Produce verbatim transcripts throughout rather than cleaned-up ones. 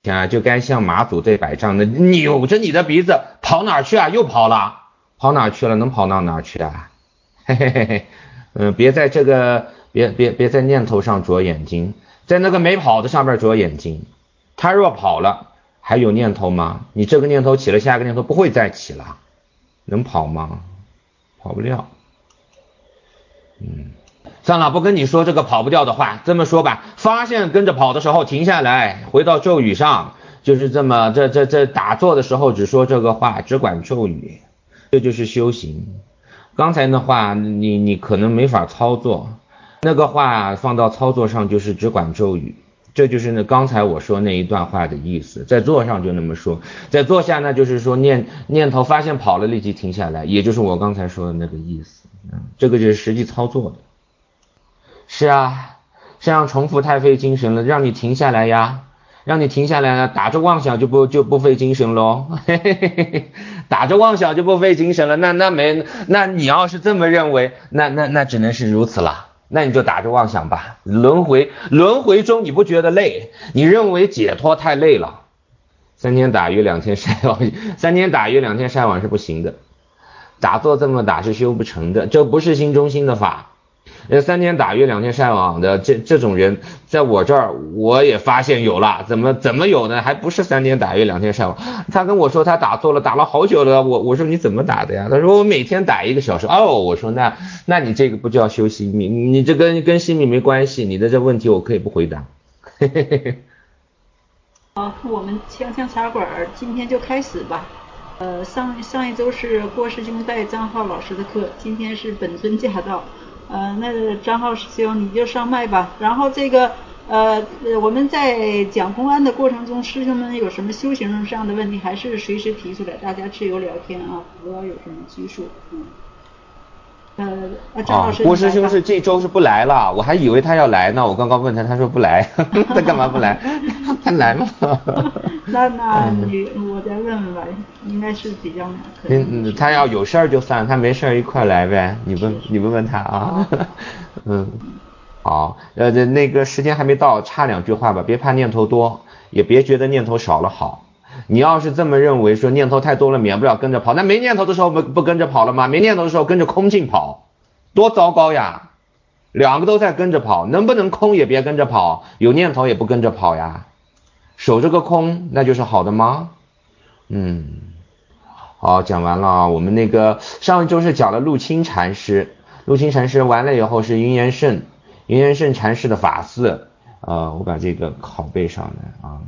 啊，就该向马祖这摆账的，扭着你的鼻子跑哪儿去啊？又跑了，跑哪儿去了？能跑到哪儿去啊？嘿嘿嘿嘿，嗯，别在这个，别别别在念头上着眼睛，在那个没跑的上面着眼睛。他若跑了，还有念头吗？你这个念头起了，下一个念头不会再起了，能跑吗？跑不了。嗯，算了，不跟你说这个跑不掉的话。这么说吧，发现跟着跑的时候停下来，回到咒语上，就是这么这这这打坐的时候只说这个话，只管咒语，这就是修行。刚才的话你你可能没法操作，那个话放到操作上就是只管咒语，这就是那刚才我说那一段话的意思。在坐上就那么说，在坐下呢就是说念念头发现跑了立即停下来，也就是我刚才说的那个意思。嗯，这个就是实际操作的。是啊，这样重复太费精神了，让你停下来呀，让你停下来了，打着妄想就不就不费精神喽，嘿嘿嘿嘿，打着妄想就不费精神了，那那没，那你要是这么认为，那那那只能是如此了，那你就打着妄想吧，轮回轮回中你不觉得累，你认为解脱太累了，三天打鱼两天晒网，三天打鱼两天晒网是不行的，打坐这么打是修不成的，这不是心中心的法。呃，三天打鱼两天晒网的这这种人，在我这儿我也发现有了，怎么怎么有呢？还不是三天打鱼两天晒网。他跟我说他打坐了，打了好久了。我我说你怎么打的呀？他说我每天打一个小时。哦，我说那那你这个不叫修心命，你这跟跟心命没关系。你的这问题我可以不回答。嘿嘿嘿嘿。 好，我们锵锵茶馆今天就开始吧。呃，上上一周是郭师兄带张浩老师的课，今天是本尊驾到。呃，那张浩师兄你就上麦吧。然后这个呃，我们在讲公安的过程中，师兄们有什么修行上的问题，还是随时提出来，大家自由聊天啊，不要有什么拘束。嗯。呃，张老师、 哦，郭师兄是这周是不来了，我还以为他要来呢。我刚刚问他，他说不来，他干嘛不来？他来了。 那那你我再问问吧，应该是比较难。 嗯，他要有事儿就算，他没事儿一块来呗。你问你问问他啊。嗯，好，呃，那个时间还没到，差两句话吧，别怕念头多，也别觉得念头少了好。你要是这么认为，说念头太多了免不了跟着跑，那没念头的时候不不跟着跑了吗？没念头的时候跟着空境跑，多糟糕呀！两个都在跟着跑，能不能空也别跟着跑，有念头也不跟着跑呀？守这个空，那就是好的吗？嗯，好，讲完了啊。我们那个上一周是讲了陆清禅师，陆清禅师完了以后是云岩圣，云岩圣禅师的法寺，呃，我把这个拷贝上来啊。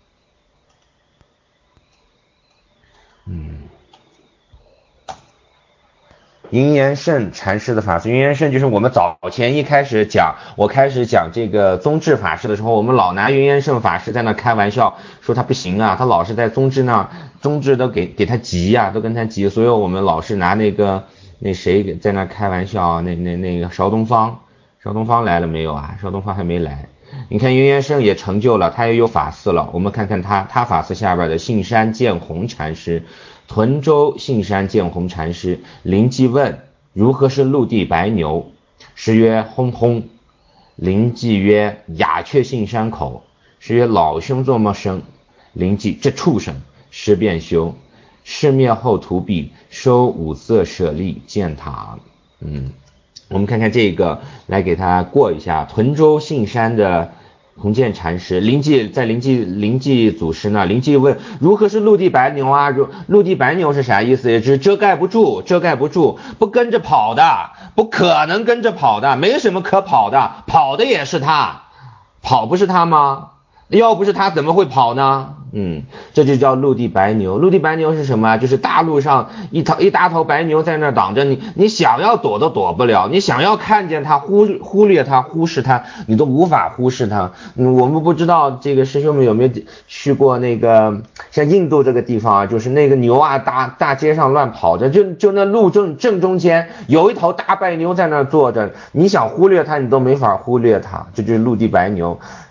嗯，云岩圣禅师的法师，云岩圣就是我们早前一开始讲，我开始讲这个宗智法师的时候，我们老拿云岩圣法师在那开玩笑，说他不行啊，他老是在宗智那，宗智都给给他急呀、啊，都跟他急，所以我们老是拿那个那谁在那开玩笑，那那那个邵东方，邵东方来了没有啊？邵东方还没来。你看云岩圣也成就了，他也有法寺了。我们看看他，他法寺下边的信山见弘禅师，屯州信山见弘禅师，灵寂问如何是陆地白牛？师曰轰轰。灵寂曰鸦雀信山口。师曰老兄做么生？灵寂这畜生，师便修。师灭后屠毙，收五色舍利建塔。嗯。我们看看这个，来给他过一下。屯州信山的弘建禅师，灵寂在灵寂灵寂祖师那，灵寂问如何是陆地白牛啊？陆地白牛是啥意思？也是遮盖不住，遮盖不住，不跟着跑的，不可能跟着跑的，没什么可跑的，跑的也是他，跑不是他吗？要不是他怎么会跑呢？嗯，这就叫陆地白牛。陆地白牛是什么？就是大路上一头一大头白牛在那挡着你，你想要躲都躲不了，你想要看见它，忽忽略它，忽视它，你都无法忽视它。嗯，我们不知道这个师兄们有没有去过那个像印度这个地方啊，就是那个牛啊，大大街上乱跑着，就就那路正正中间有一头大白牛在那坐着，你想忽略它，你都没法忽略它，这就是陆地白牛。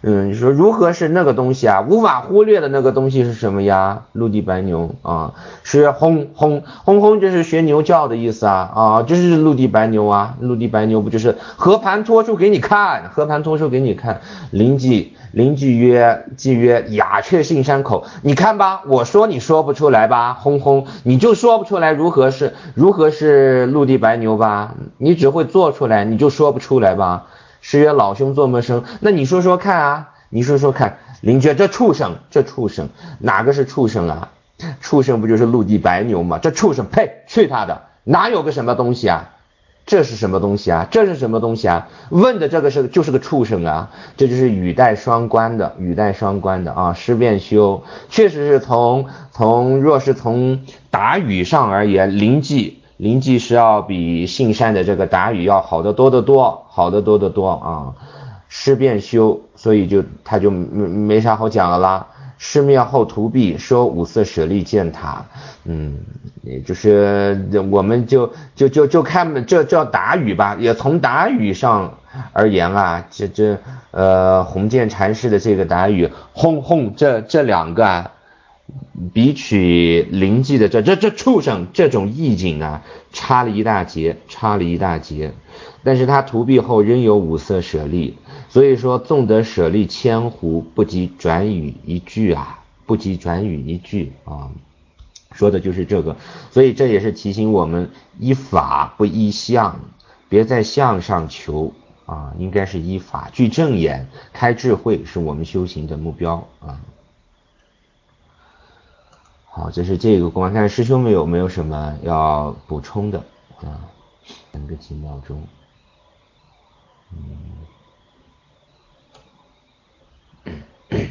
嗯，你说如何是那个东西啊？无法忽略的那个东西是什么呀？陆地白牛啊，是轰轰轰轰，这是学牛叫的意思啊啊，这是陆地白牛啊，陆地白牛不就是和盘托出给你看，和盘托出给你看。邻居邻居曰，既曰鸦雀信山口，你看吧，我说你说不出来吧，轰轰，你就说不出来如何是如何是陆地白牛吧，你只会做出来，你就说不出来吧。诗曰老兄做么生？那你说说看啊，你说说看。邻居这畜生，这畜生哪个是畜生啊？畜生不就是陆地白牛吗？这畜生，呸，去他的，哪有个什么东西啊？这是什么东西啊？这是什么东西啊？问的这个是就是个畜生啊！这就是语带双关的，语带双关的啊！诗变修确实是从从若是从达语上而言，临济临济是要比信善的这个达语要好得多得多，好得多得多啊！诗变修，所以就他就没没啥好讲了啦。诗灭后图壁，说五色舍利建塔，嗯，也就是我们就就就就看这叫达语吧，也从达语上而言啊，这这呃弘建禅师的这个达语，轰轰这这两个啊，比取临济的这这这畜生这种意境啊，差了一大截，差了一大截。但是他图壁后仍有五色舍利，所以说纵得舍利千壶，不及转语一句啊，不及转语一句啊，说的就是这个。所以这也是提醒我们依法不依相，别在相上求啊，应该是依法具正眼，开智慧是我们修行的目标啊。好，这是这个公案，看师兄们有没有什么要补充的啊？等个几秒钟。嗯，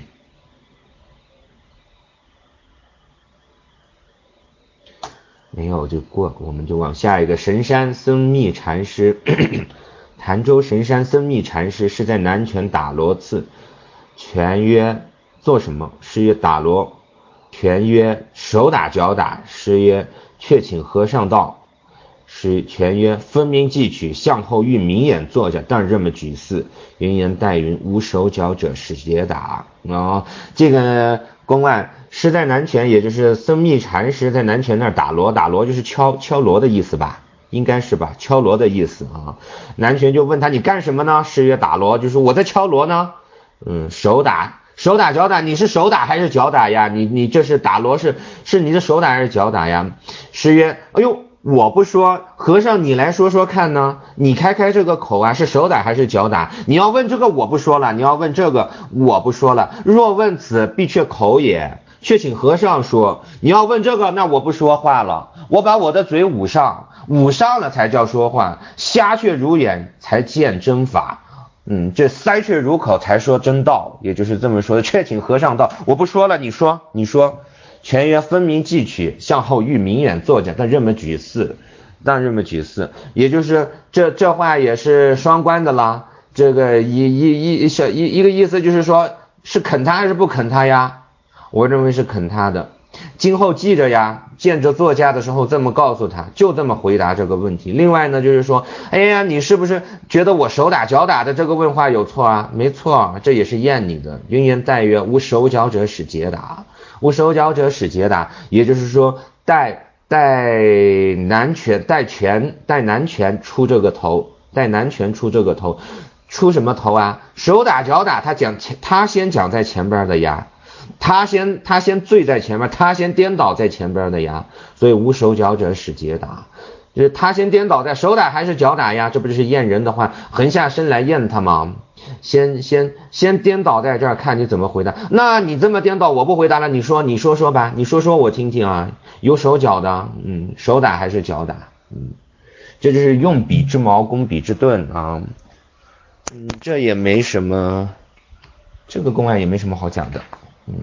没有就过，我们就往下一个。神山僧密禅师，潭州神山僧密禅师是在南拳打锣次，拳曰做什么？师曰打锣。拳曰手打脚打。师曰却请和尚道。是全曰分明记取，向后欲明眼坐着，但这么举四。云言带云，无手脚者是解打。哦，这个公案是在南拳，也就是僧密禅师在南拳那儿打锣，打锣就是敲敲锣的意思吧，应该是吧，敲锣的意思啊。南拳就问他你干什么呢？师曰打锣，就是我在敲锣呢。嗯，手打手打脚打，你是手打还是脚打呀？你你这是打锣是是你的手打还是脚打呀？师曰哎呦，我不说，和尚你来说说看呢，你开开这个口啊，是手打还是脚打？你要问这个我不说了，你要问这个我不说了。若问此，必却口也，却请和尚说。你要问这个，那我不说话了，我把我的嘴捂上，捂上了才叫说话，瞎却如眼才见真法。嗯，这塞却如口才说真道，也就是这么说的。却请和尚道，我不说了，你说你说。全曰分明记取，向后欲明眼坐着，但这么举四，但这么举四，也就是这这话也是双关的啦。这个一一一小一一个意思就是说，是肯他还是不肯他呀？我认为是肯他的。今后记着呀，见着作家的时候这么告诉他，就这么回答这个问题。另外呢，就是说，哎呀，你是不是觉得我手打脚打的这个问话有错啊？没错，这也是验你的。云言带曰，无手脚者使解打。无手脚者使解打，也就是说带带南拳带拳带南拳出这个头，带南拳出这个头，出什么头啊？手打脚打，他讲他先讲在前边的呀，他先他先醉在前面，他先颠倒在前边的呀，所以无手脚者使解打，就是他先颠倒在手打还是脚打呀？这不就是验人的话，横下身来验他吗？先先先颠倒在这儿，看你怎么回答。那你这么颠倒，我不回答了，你说你说说吧，你说说我听听啊。有手脚的，嗯，手打还是脚打？嗯，这就是用笔之矛攻笔之盾啊。嗯，这也没什么，这个公案也没什么好讲的。嗯，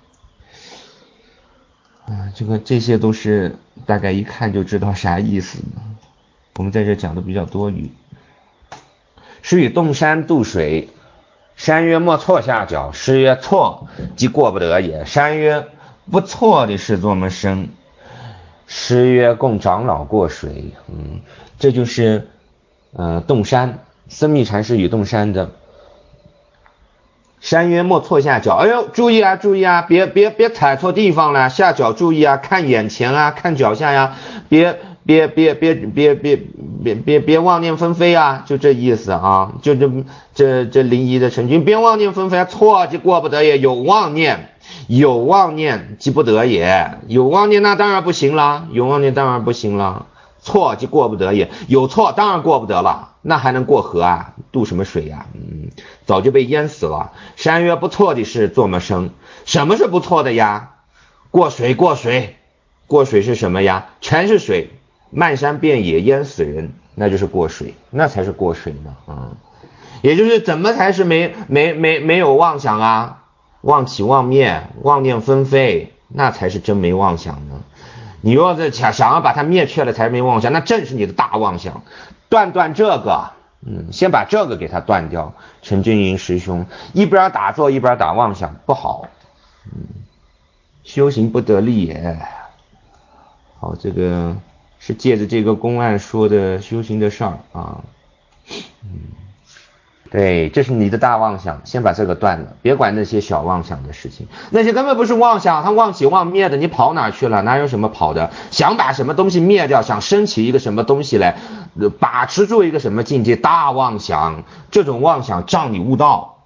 啊，这个这些都是大概一看就知道啥意思。我们在这讲的比较多余。是与洞山渡水，山曰莫错下脚。师曰错，即过不得也。山曰不错的是做么生？师曰供长老过水。嗯，这就是呃洞山僧密禅师与洞山的山曰莫错下脚，哎呦，注意啊，注意啊，别别别踩错地方了，下脚注意啊，看眼前啊，看脚下呀，别别别别别别别别别妄念纷飞啊，就这意思啊，就这这这临沂的陈君，别妄念纷飞，错即过不得也，有妄念，有妄念即不得也，有妄念那当然不行了，有妄念当然不行了。错即过不得也，有错当然过不得了，那还能过河啊？渡什么水呀、啊？嗯，早就被淹死了。山曰不错的是做么生？什么是不错的呀？过水，过水，过水是什么呀？全是水，漫山遍野淹死人，那就是过水，那才是过水呢。嗯，也就是怎么才是没没没没有妄想啊？妄起妄灭，妄念纷飞，那才是真没妄想呢。你若是想想要把它灭却了才没妄想，那正是你的大妄想。断断这个，嗯，先把这个给它断掉。陈君云师兄一边打坐一边打妄想，不好，嗯，修行不得力也。好，这个是借着这个公案说的修行的事儿啊，嗯。对，这是你的大妄想，先把这个断了，别管那些小妄想的事情，那些根本不是妄想，它妄起妄灭的，你跑哪去了？哪有什么跑的？想把什么东西灭掉，想升起一个什么东西来，把持住一个什么境界，大妄想，这种妄想障你悟道。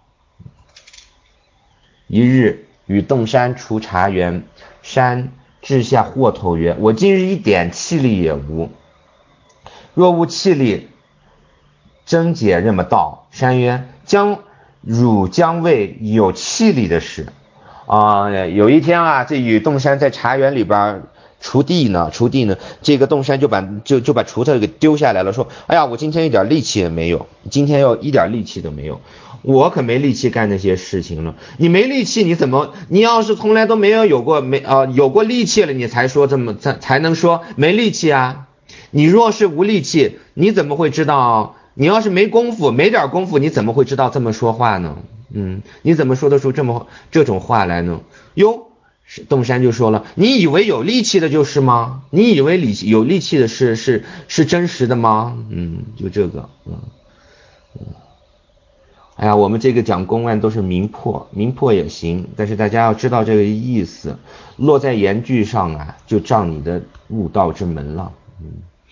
一日与洞山出茶园，山掷下祸头曰：我今日一点气力也无，若无气力，真解任么道？山曰：将汝将为有气力的事啊、呃。有一天啊，这与洞山在茶园里边锄地呢，锄地呢，这个洞山就把就就把锄头给丢下来了，说：哎呀，我今天一点力气也没有，今天要一点力气都没有，我可没力气干那些事情了。你没力气，你怎么？你要是从来都没有有过没啊、呃、有过力气了，你才说这么才才能说没力气啊。你若是无力气，你怎么会知道？你要是没功夫，没点功夫，你怎么会知道这么说话呢？嗯，你怎么说得出这么这种话来呢？哟，洞山就说了，你以为有力气的就是吗？你以为力有力气的是是是真实的吗？嗯，就这个，嗯嗯。哎呀，我们这个讲公案都是明破，明破也行，但是大家要知道这个意思，落在言句上啊，就障你的悟道之门了。嗯。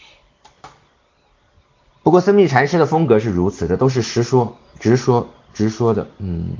不过僧密禅师的风格是如此的，都是实说、直说、直说的。嗯，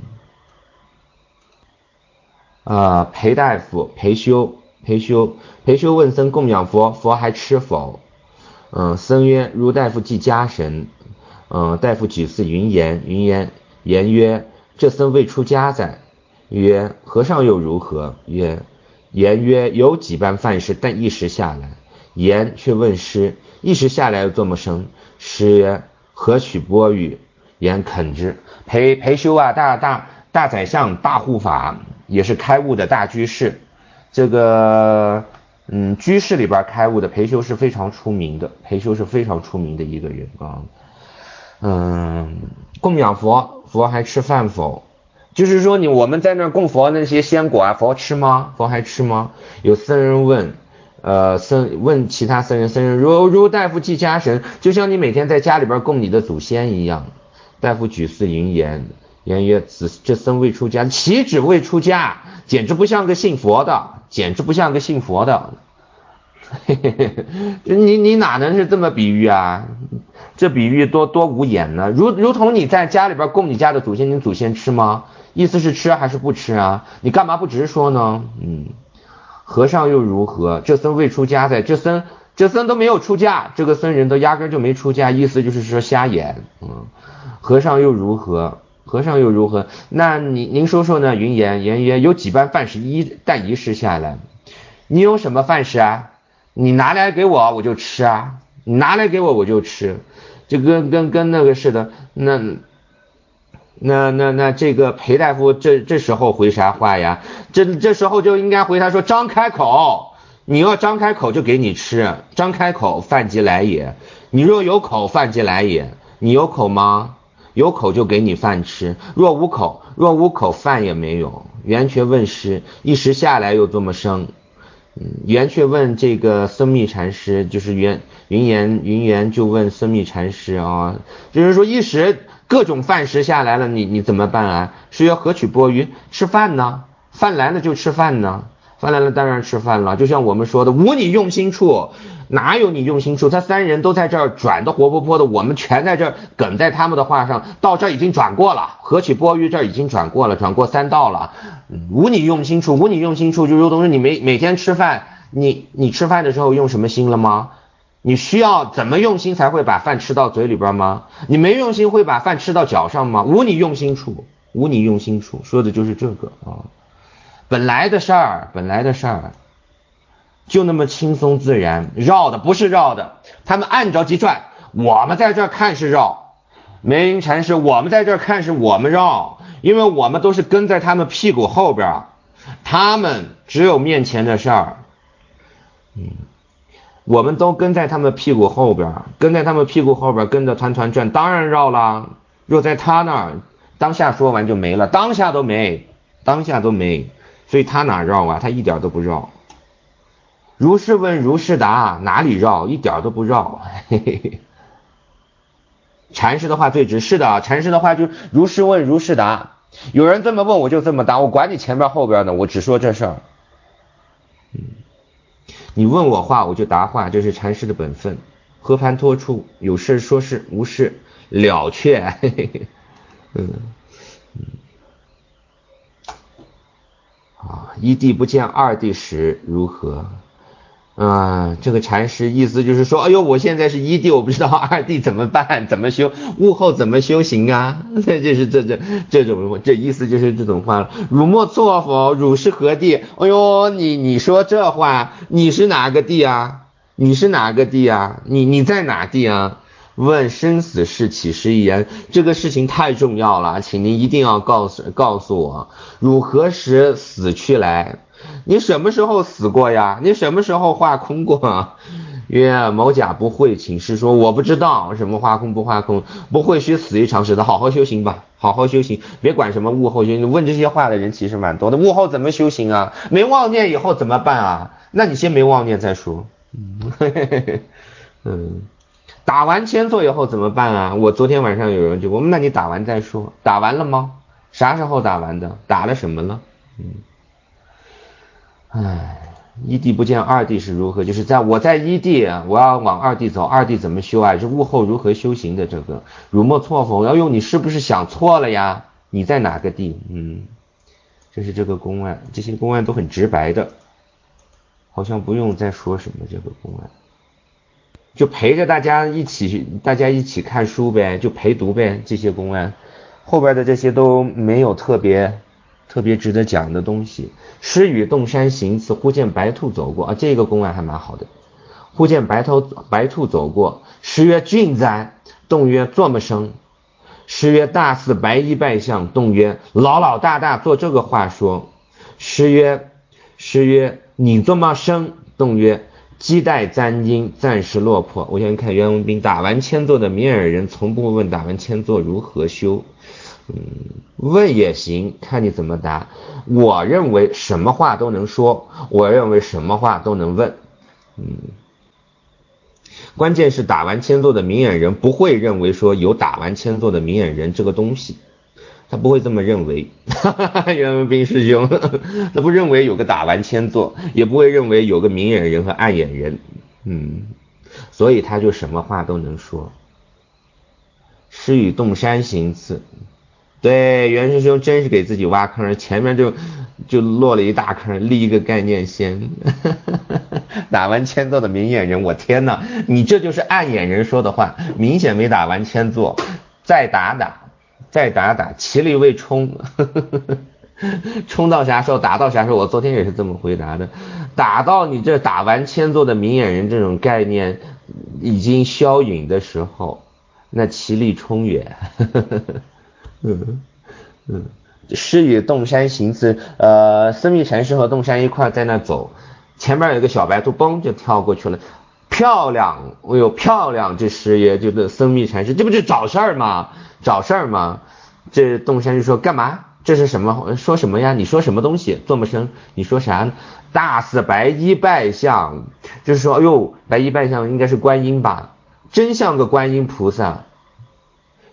呃，裴大夫、裴修、裴修、裴修问僧供养佛，佛还吃否？嗯、呃，僧曰：如大夫即家神。嗯、呃，大夫举寺云言，云言言曰：这僧未出家哉？曰：和尚又如何？曰：言曰：有几般饭食，但一时下来。言却问师：一时下来又作么生？师曰：何取钵盂？言肯之。裴裴修啊，大大大宰相、大护法，也是开悟的大居士。这个嗯，居士里边开悟的裴修是非常出名的，裴修是非常出名的一个人啊。嗯，供养佛，佛还吃饭否？就是说你我们在那供佛那些鲜果啊，佛吃吗？佛还吃吗？有僧人问。呃，僧问其他僧人，僧人如如大夫即家神，就像你每天在家里边供你的祖先一样。大夫举寺云言，言曰：此这僧未出家，岂止未出家，简直不像个信佛的，简直不像个信佛的。嘿嘿嘿，你你哪能是这么比喻啊？这比喻多多无眼呢。如如同你在家里边供你家的祖先，你祖先吃吗？意思是吃还是不吃啊？你干嘛不直说呢？嗯。和尚又如何？这僧未出家在，这僧这僧都没有出家，这个僧人都压根就没出家，意思就是说瞎眼。嗯，和尚又如何？和尚又如何？那你您说说呢？云言言曰：有几般饭食一但一食下来。你有什么饭食啊？你拿来给我我就吃啊，你拿来给我我就吃，就跟跟跟那个似的。那那那那这个裴大夫这这时候回啥话呀？这这时候就应该回他说：张开口，你要张开口就给你吃，张开口饭即来也。你若有口，饭即来也。你有口吗？有口就给你饭吃。若无口，若无口饭也没有。圆觉问师：一时下来又这么生？嗯，圆觉问这个僧密禅师，就是圆云言云言就问僧密禅师啊，就是说一时各种饭食下来了，你你怎么办啊？是要何取钵盂？吃饭呢？饭来了就吃饭呢，饭来了当然吃饭了。就像我们说的，无你用心处，哪有你用心处？他三人都在这儿转的活泼泼的，我们全在这儿梗在他们的话上，到这儿已经转过了，何取钵盂这儿已经转过了，转过三道了。无你用心处，无你用心处，就如同是你每每天吃饭，你你吃饭的时候用什么心了吗？你需要怎么用心才会把饭吃到嘴里边吗？你没用心会把饭吃到脚上吗？无你用心处，无你用心处，说的就是这个啊。本来的事儿，本来的事儿，就那么轻松自然，绕的不是绕的，他们按着急转，我们在这儿看是绕。梅云禅师，我们在这儿看是我们绕，因为我们都是跟在他们屁股后边，他们只有面前的事儿，嗯。我们都跟在他们屁股后边，跟在他们屁股后边，跟着团团转，当然绕了。若在他那儿，当下说完就没了，当下都没，当下都没，所以他哪绕啊？他一点都不绕。如是问如是答，哪里绕？一点都不绕。嘿嘿嘿。禅师的话最直，是的，禅师的话就如是问如是答。有人这么问我就这么答，我管你前边后边的，我只说这事儿。嗯。你问我话我就答话，这是禅师的本分。和盘托出，有事说事，无事了却。嘿嘿嘿。嗯嗯。啊，一地不见二地时如何？啊，这个禅师意思就是说，哎呦，我现在是一地，我不知道二地怎么办，怎么修，悟后怎么修行啊？这就是这这这种，这意思就是这种话了。汝莫错否？汝是何地？哎呦，你你说这话，你是哪个地啊？你是哪个地啊？你你在哪地啊？问生死事岂是一言？这个事情太重要了，请您一定要告诉告诉我，汝何时死去来？你什么时候死过呀？你什么时候化空过？曰某甲不会，请示说我不知道什么化空不化空，不会须死于常识的，好好修行吧，好好修行，别管什么悟后修行。问这些话的人其实蛮多的，悟后怎么修行啊？没妄念以后怎么办啊？那你先没妄念再说。嗯，打完千座以后怎么办啊？我昨天晚上有人就问，那你打完再说，打完了吗？啥时候打完的？打了什么了？嗯。唉，一地不见二地是如何？就是在我在一地，我要往二地走，二地怎么修啊？是悟后如何修行的这个。汝莫错否？哎呦，你是不是想错了呀？你在哪个地？嗯，这是这个公案，这些公案都很直白的，好像不用再说什么这个公案，就陪着大家一起，大家一起看书呗，就陪读呗，这些公案，后边的这些都没有特别。特别值得讲的东西。诗与洞山行次，忽见白兔走过啊，这个公案还蛮好的。忽见白头白兔走过，诗曰俊哉，洞曰作么生？诗曰大似白衣拜相，洞曰老老大大做这个话说。诗曰诗曰你作么生？洞曰鸡待簪缨，暂时落魄。我先看袁文斌，打完千座的明眼人，从不问打完千座如何修。嗯，问也行，看你怎么答。我认为什么话都能说，我认为什么话都能问。嗯，关键是打完千座的明眼人不会认为说有打完千座的明眼人这个东西，他不会这么认为。袁文斌师兄，他不认为有个打完千座，也不会认为有个明眼人和暗眼人。嗯，所以他就什么话都能说。诗与洞山行次。对，袁师兄真是给自己挖坑，前面就就落了一大坑，立一个概念先。打完千座的明眼人，我天哪，你这就是暗眼人说的话，明显没打完千座，再打打，再打打，其力未冲。冲到啥时候打到啥时候，我昨天也是这么回答的，打到你这打完千座的明眼人这种概念已经消陨的时候，那其力冲也。嗯嗯，诗与洞山行次，呃，僧密禅师和洞山一块在那走，前面有一个小白兔，嘣就跳过去了，漂亮，哎呦漂亮，这诗也就是僧密禅师，这不是找事儿吗？找事儿吗？这洞山就说干嘛？这是什么？说什么呀？你说什么东西？做么声？你说啥呢？大似白衣拜相，就是说，哎呦，白衣拜相应该是观音吧？真像个观音菩萨。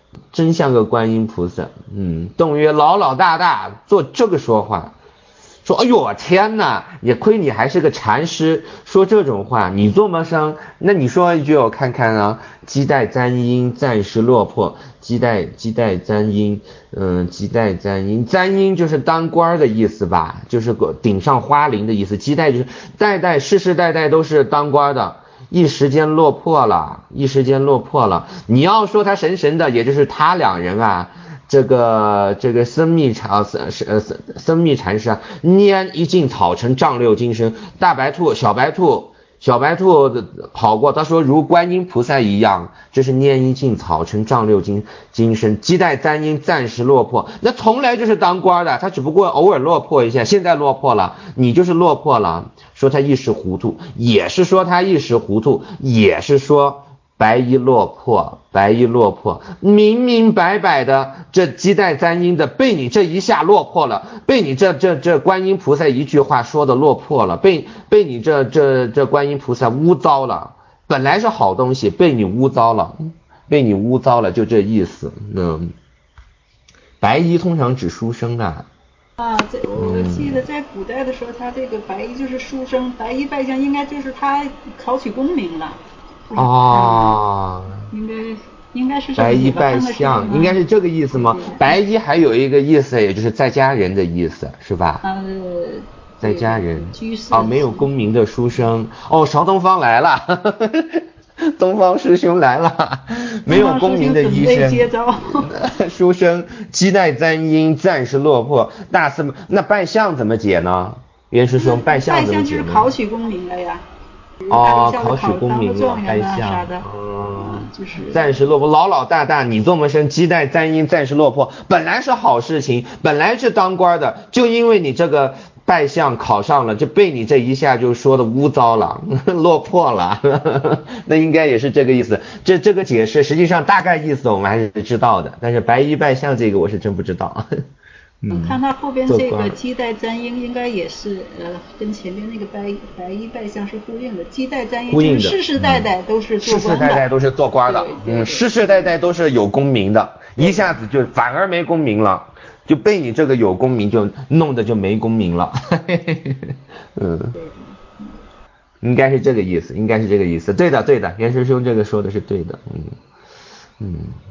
真像个观音菩萨。嗯，洞曰老老大大做这个说话，说哎呦天哪，也亏你还是个禅师，说这种话你做么生？那你说一句我看看啊，鸡带簪缨暂时落魄，鸡带鸡带簪缨，嗯，鸡带簪缨，簪缨就是当官的意思吧，就是个顶上花翎的意思，鸡带就是代代世世代代都是当官的，一时间落魄了，一时间落魄了。你要说他神神的，也就是他两人啊。这个这个僧密禅呃僧僧密禅师啊，拈一茎草成丈六金身。大白兔小白兔小白兔跑过，他说如观音菩萨一样，这是拈一茎草成丈六金金身。鸡带簪缨暂时落魄，那从来就是当官的，他只不过偶尔落魄一下，现在落魄了，你就是落魄了。说他一时糊涂，也是说他一时糊涂，也是说白衣落魄，白衣落魄，明明白白的，这鸡带簪缨的被你这一下落魄了，被你这这这观音菩萨一句话说的落魄了，被被你这这这观音菩萨污糟了，本来是好东西，被你污糟了，被你污糟了，就这意思。嗯，白衣通常指书生啊。 啊，这我记得在古代的时候，他这个白衣就是书生，白衣拜相应该就是他考取功名了。 哦， 应该应该是白衣拜相，应该是这个意思吗？白衣还有一个意思，也就是在家人的意思，是吧？ 呃， 在家人。 居士。 哦，没有功名的书生。哦，邵东方来了，东方师兄来了，没有功名的医生。书生鸡带簪缨，暂时落魄。大司那拜相怎么解呢？袁师兄，拜相怎么解呢？ 拜相就是考取功名了呀。 哦，考取功名了，拜相，嗯，就是暂时落魄，老老大大你这么生，鸡带簪缨暂时落魄，本来是好事情，本来是当官的，就因为你这个拜相考上了，就被你这一下就说的污糟了，落魄了，那应该也是这个意思。这这个解释实际上大概意思我们还是知道的，但是白衣拜相这个我是真不知道。 嗯，看他后边这个鸡带簪缨应该也是呃跟前面那个白白衣拜相是呼应的，鸡带簪缨就是世世代代都是做官的， 世世代代都是做官的，嗯，世世代代都是有功名的，一下子就反而没功名了，就被你这个有功名就弄得就没功名了。嗯，应该是这个意思，应该是这个意思，对的对的，袁师兄这个说的是对的。嗯嗯，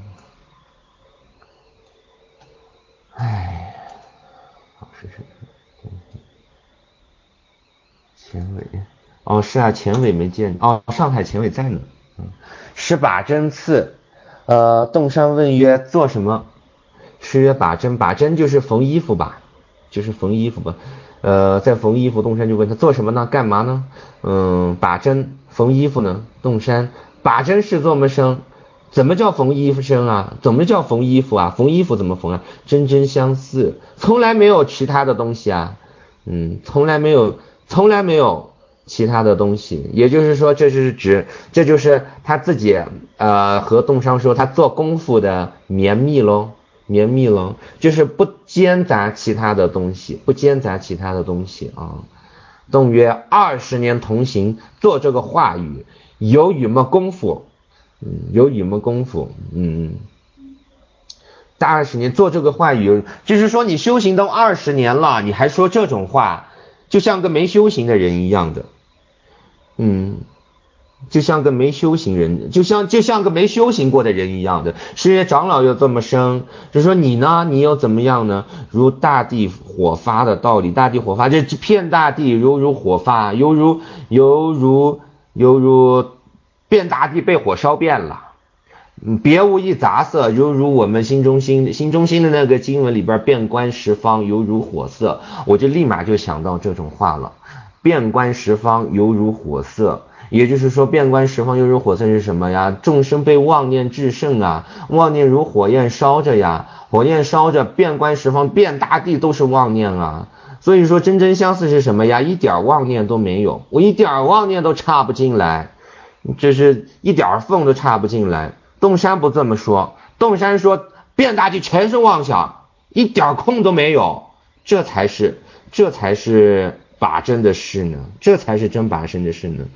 唉，好是是钱伟，哦是啊，钱伟没见，哦上海钱伟在呢。嗯，使把针刺，呃洞山问曰做什么？师曰把针，把针就是缝衣服吧，就是缝衣服吧。呃在缝衣服，洞山就问他做什么呢？干嘛呢？嗯，把针缝衣服呢？洞山把针是做么生？怎么叫缝衣服生啊？怎么叫缝衣服啊？缝衣服怎么缝啊？针针相似，从来没有其他的东西啊。嗯，从来没有，从来没有其他的东西。也就是说，这是指，这就是他自己呃和洞山说他做功夫的绵密咯，绵密咯，就是不兼杂其他的东西，不兼杂其他的东西啊。洞曰二十年同行，做这个话语，有与么功夫？嗯，有与么功夫？嗯，大二十年做这个话语，就是说你修行都二十年了，你还说这种话，就像个没修行的人一样的。嗯，就像个没修行人，就像就像个没修行过的人一样的。师爷长老又这么生，就说你呢，你又怎么样呢？如大地火发的道理，大地火发，这片大地犹如火发，犹如犹如犹如遍大地被火烧遍了。嗯，别无一杂色，犹如我们心中心心中心的那个经文里边，遍观十方犹如火色，我就立马就想到这种话了。遍观十方犹如火色，也就是说遍观十方犹如火色是什么呀？众生被妄念制胜啊，妄念如火焰烧着呀，火焰烧着，遍观十方，遍大地都是妄念啊。所以说真真相似是什么呀？一点妄念都没有，我一点妄念都插不进来，这是一点缝都插不进来。洞山不这么说，洞山说遍大地全是妄想，一点空都没有，这才是这才是把真的事呢，这才是真把身的事呢。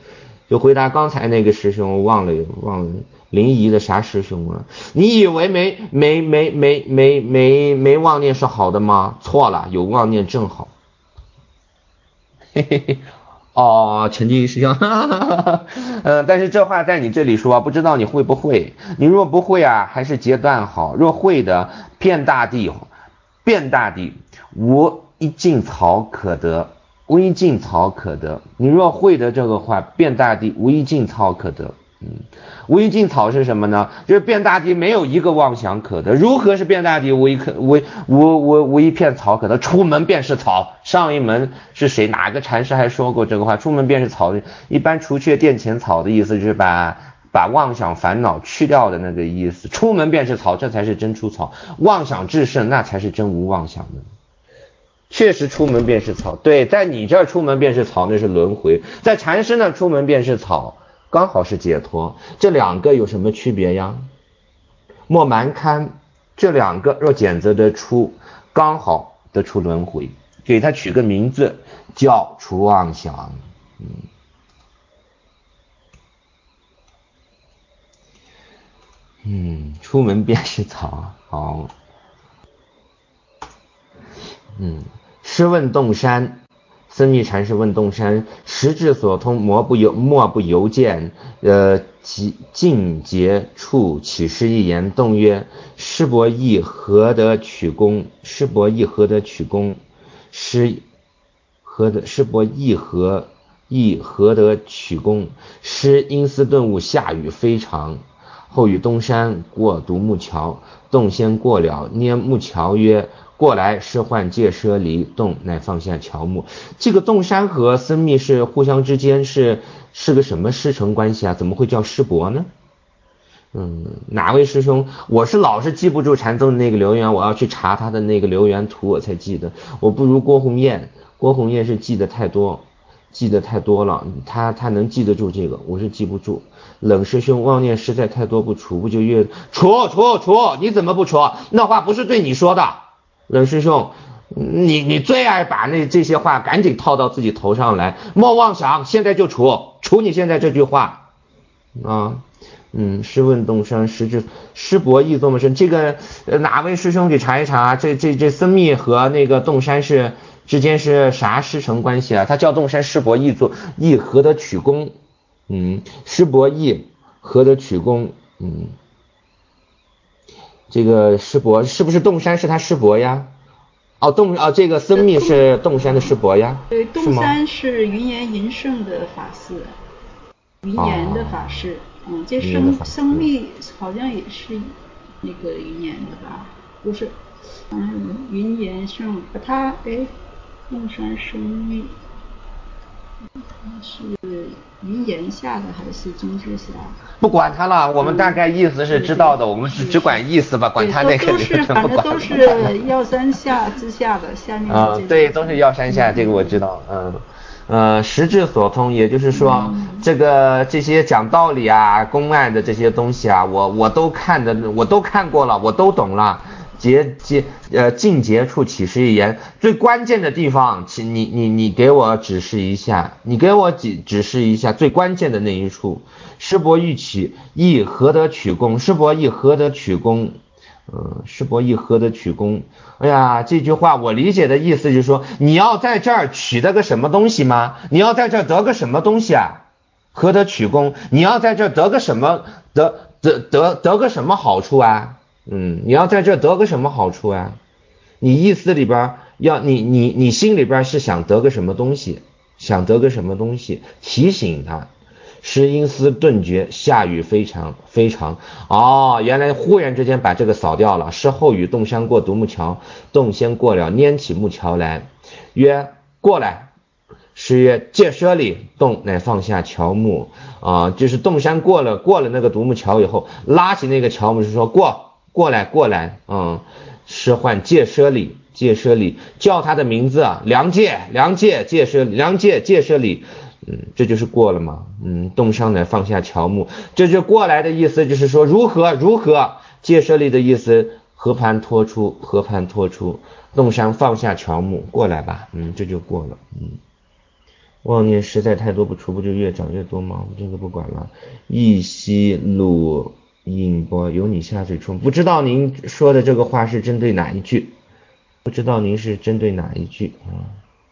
就回答刚才那个师兄，我忘了忘了临沂的啥师兄啊？你以为没没没没没没没妄念是好的吗？错了，有妄念正好。嘿嘿嘿。哦，陈静师兄，哈哈哈哈，呃，但是这话在你这里说，不知道你会不会？你若不会啊，还是截断好；若会的，遍大地，遍大地，无一茎草可得，无一茎草可得。你若会的这个话，遍大地，无一茎草可得。嗯，无一茎草是什么呢？就是遍大地没有一个妄想可得。如何是遍大地无一可无无无无一片草可得？出门便是草。上一门是谁？哪个禅师还说过这个话？出门便是草。一般除却殿前草的意思就是把把妄想烦恼去掉的那个意思。出门便是草，这才是真出草。妄想制胜，那才是真无妄想的。确实出门便是草，对，在你这儿出门便是草，那是轮回；在禅师那出门便是草。刚好是解脱，这两个有什么区别呀？莫蛮堪，这两个若检择得出，刚好得出轮回，给他取个名字叫除妄想。嗯，嗯，出门便是草，好。嗯，师问洞山。僧密禅师问洞山：时至所通，莫不由莫不由见，呃，尽结处起师一言。洞曰：师伯亦何得取功？师伯亦何得取功？师何得师伯亦何亦何得取功？师因思顿悟，下雨非常。后与东山过独木桥，洞先过了，拈木桥曰：过来，师唤戒奢离，洞乃放下乔木。这个洞山和僧密是互相之间是是个什么师承关系啊？怎么会叫师伯呢？嗯，哪位师兄？我是老是记不住禅宗的那个留言，我要去查他的那个留言图我才记得。我不如郭鸿雁，郭鸿雁是记得太多，记得太多了，他他能记得住这个，我是记不住。冷师兄，妄念实在太多，不除不就越除除除？你怎么不除？那话不是对你说的。冷师兄，你你最爱把那这些话赶紧套到自己头上来。莫妄想，现在就除除你现在这句话啊。嗯，师问洞山，师至师伯亦这么深。这个、呃、哪位师兄给查一查？这这这僧密和那个洞山是之间是啥师承关系啊？他叫洞山师伯亦作亦何得取功？嗯，师伯亦何得取功？嗯。这个师伯是不是洞山是他师伯呀？哦，洞哦，这个僧密是洞山的师伯呀？ 对，洞山是云岩银圣的法师，云岩的法师。哦、嗯，这僧僧密好像也是那个云岩的吧？不是，嗯，云岩圣，他哎，洞山僧密。是云岩下的还是宗之下？ 不管他了，我们大概意思是知道的，嗯、我们只只管意思吧，管他那个都是反正都是药山下之下的，下面啊、嗯，对，都是药山下，这个我知道，嗯。呃，时至所通，也就是说，嗯、这个这些讲道理啊、公案的这些东西啊，我我都看的，我都看过了，我都懂了。结结呃尽结处起师一言，最关键的地方，请你你你给我指示一下，你给我指指示一下最关键的那一处。师伯欲起，亦何得取功？师伯亦何得取功？呃，师伯亦何得取功？哎呀，这句话我理解的意思就是说，你要在这儿取得个什么东西吗？你要在这儿得个什么东西啊？何得取功？你要在这儿得个什么得得得得个什么好处啊？嗯，你要在这得个什么好处啊？你意思里边要你你你心里边是想得个什么东西？想得个什么东西？提醒他。师因思顿觉，下雨非常非常。哦，原来忽然之间把这个扫掉了。师后与洞山过独木桥，洞先过了，拈起木桥来，曰：过来。师曰：戒奢礼。洞乃放下乔木。啊、呃，就是洞山过了过了那个独木桥以后，拉起那个乔木是说过。过来过来，嗯，师唤戒奢礼，戒奢礼，叫他的名字啊，良戒，良戒，戒奢，良戒，戒奢礼，嗯，这就是过了嘛，嗯，洞山乃放下乔木，这就过来的意思，就是说如何如何，戒奢礼的意思，河畔拖出，河畔拖出，洞山放下乔木，过来吧，嗯，这就过了，嗯， 妄念实在太多，不除不就越长越多吗？这个不管了。一息鲁引波，由你下水冲。不知道您说的这个话是针对哪一句？不知道您是针对哪一句啊？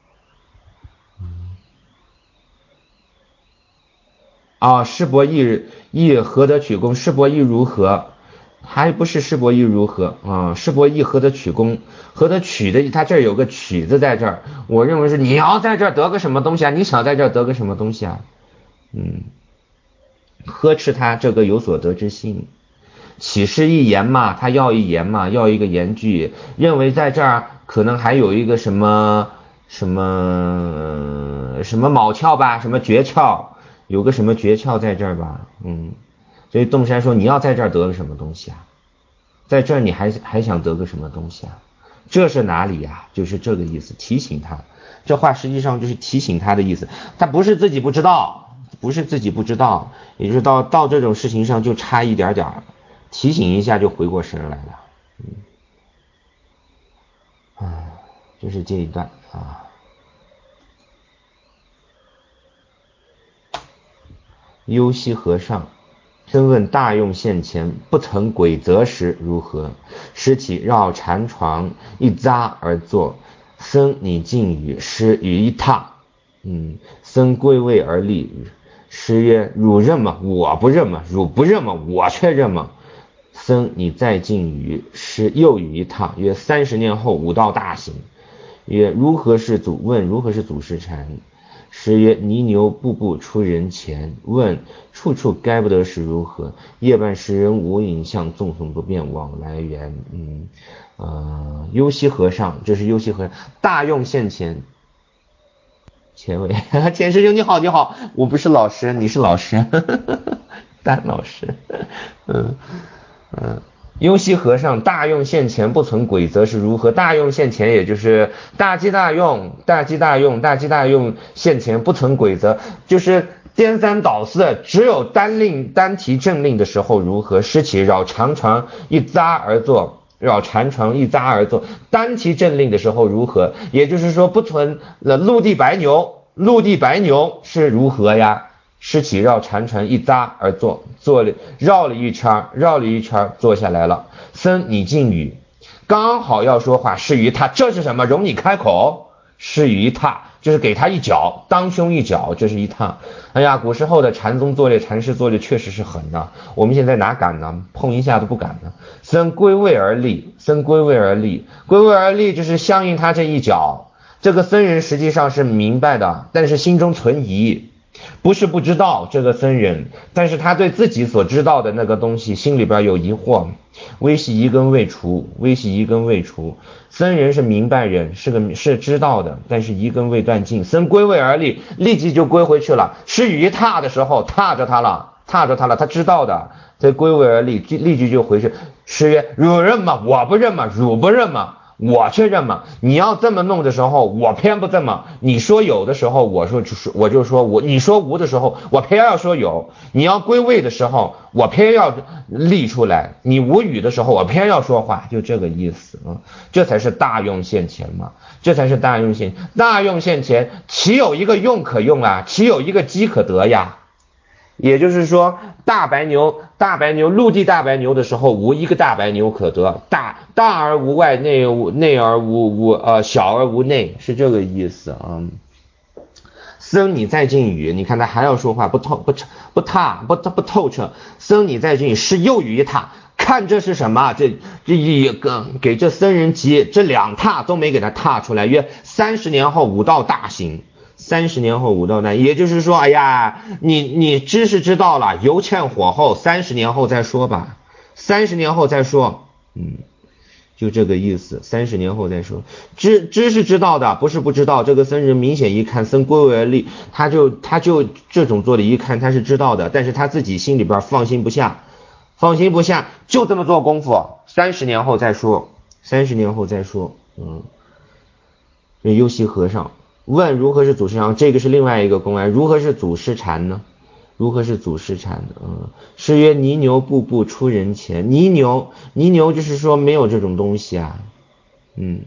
啊，师伯亦亦何得取功？师伯亦如何？还不是师伯亦如何啊？师伯亦何得取功？何得取的？他这儿有个取字在这儿，我认为是你要在这儿得个什么东西啊？你想在这儿得个什么东西啊？嗯，呵斥他这个有所得之心。起示一言嘛，他要一言嘛，要一个言句，认为在这儿可能还有一个什么什么什么卯窍吧，什么诀窍，有个什么诀窍在这儿吧，嗯，所以洞山说你要在这儿得个什么东西啊？在这儿你还还想得个什么东西啊？这是哪里呀？就是这个意思，提醒他，这话实际上就是提醒他的意思，他不是自己不知道，不是自己不知道，也就是到到这种事情上就差一点点。提醒一下就回过神来了，嗯，啊，就是这一段啊。幽溪和尚僧问大用现前，不曾鬼则时如何？师起绕禅床，一匝而坐。僧拟静语，师与一踏。嗯，僧归位而立。师曰：汝认吗？我不认吗？汝不认吗？我却认吗？僧你再进语，师又语一趟，曰：三十年后武道大行。曰：如何是祖？问如何是祖师禅？师曰：泥牛步步出人前。问处处该不得是如何？夜半时人无影像，纵横不变往来缘。嗯，呃，幽溪和尚，这是幽溪和尚大用现前。前位，钱师兄你好，你好，我不是老师，你是老师，丹老师，嗯。嗯，幽溪和尚大用现前，不存鬼则是如何？大用现前，也就是大机大用，大机大用，大机大用现前，不存鬼则，就是颠三倒四，只有单令单提正令的时候如何？师起绕禅床一匝而坐，绕禅床一匝而坐，单提正令的时候如何？也就是说不存了陆地白牛，陆地白牛是如何呀？师起绕禅床一匝而坐，坐了绕了一圈，绕了一圈坐下来了。僧拟静语，刚好要说话，师于他，这是什么？容你开口？师于他，就是给他一脚，当胸一脚，这是一趟。哎呀，古时候的禅宗作猎，禅师作猎确实是狠的，我们现在哪敢呢？碰一下都不敢呢。僧归位而立，僧归位而立，归位而立就是相应他这一脚。这个僧人实际上是明白的，但是心中存疑。不是不知道这个僧人，但是他对自己所知道的那个东西心里边有疑惑。微细一根未除，微细一根未除。僧人是明白人，是个是知道的，但是一根未断尽。僧归位而立，立即就归回去了。师与一踏的时候，踏着他了，踏着他了，他知道的，这归位而立，立即就回去。师曰：汝认吗？我不认吗？汝不认吗？我却认嘛，你要这么弄的时候，我偏不这么。你说有的时候，我说我就说我；你说无的时候，我偏要说有。你要归位的时候，我偏要立出来；你无语的时候，我偏要说话，就这个意思啊。这才是大用现前嘛，这才是大用现大用现前，岂有一个用可用啊？岂有一个机可得呀？也就是说，大白牛，大白牛，陆地大白牛的时候，无一个大白牛可得，大大而无外，内内而无无呃小而无内，是这个意思啊。僧你再进语，你看他还要说话，不透不不踏不不透彻。僧你再进语，是又语一踏，看这是什么？这这一个给这僧人急，这两踏都没给他踏出来。约三十年后武道大行。三十年后武道大，也就是说，哎呀，你你知识知道了，油欠火候，三十年后再说吧，三十年后再说，嗯，就这个意思，三十年后再说。知知识知道的，不是不知道。这个僧人明显一看，僧归位而立，他就他就这种做的，一看他是知道的，但是他自己心里边放心不下，放心不下，就这么做功夫，三十年后再说，三十年后再说，嗯，这幽溪和尚。问如何是祖师禅？这个是另外一个公案。如何是祖师禅呢？如何是祖师禅呢？嗯，师曰：泥牛步步出人前。泥牛，泥牛就是说没有这种东西啊。嗯，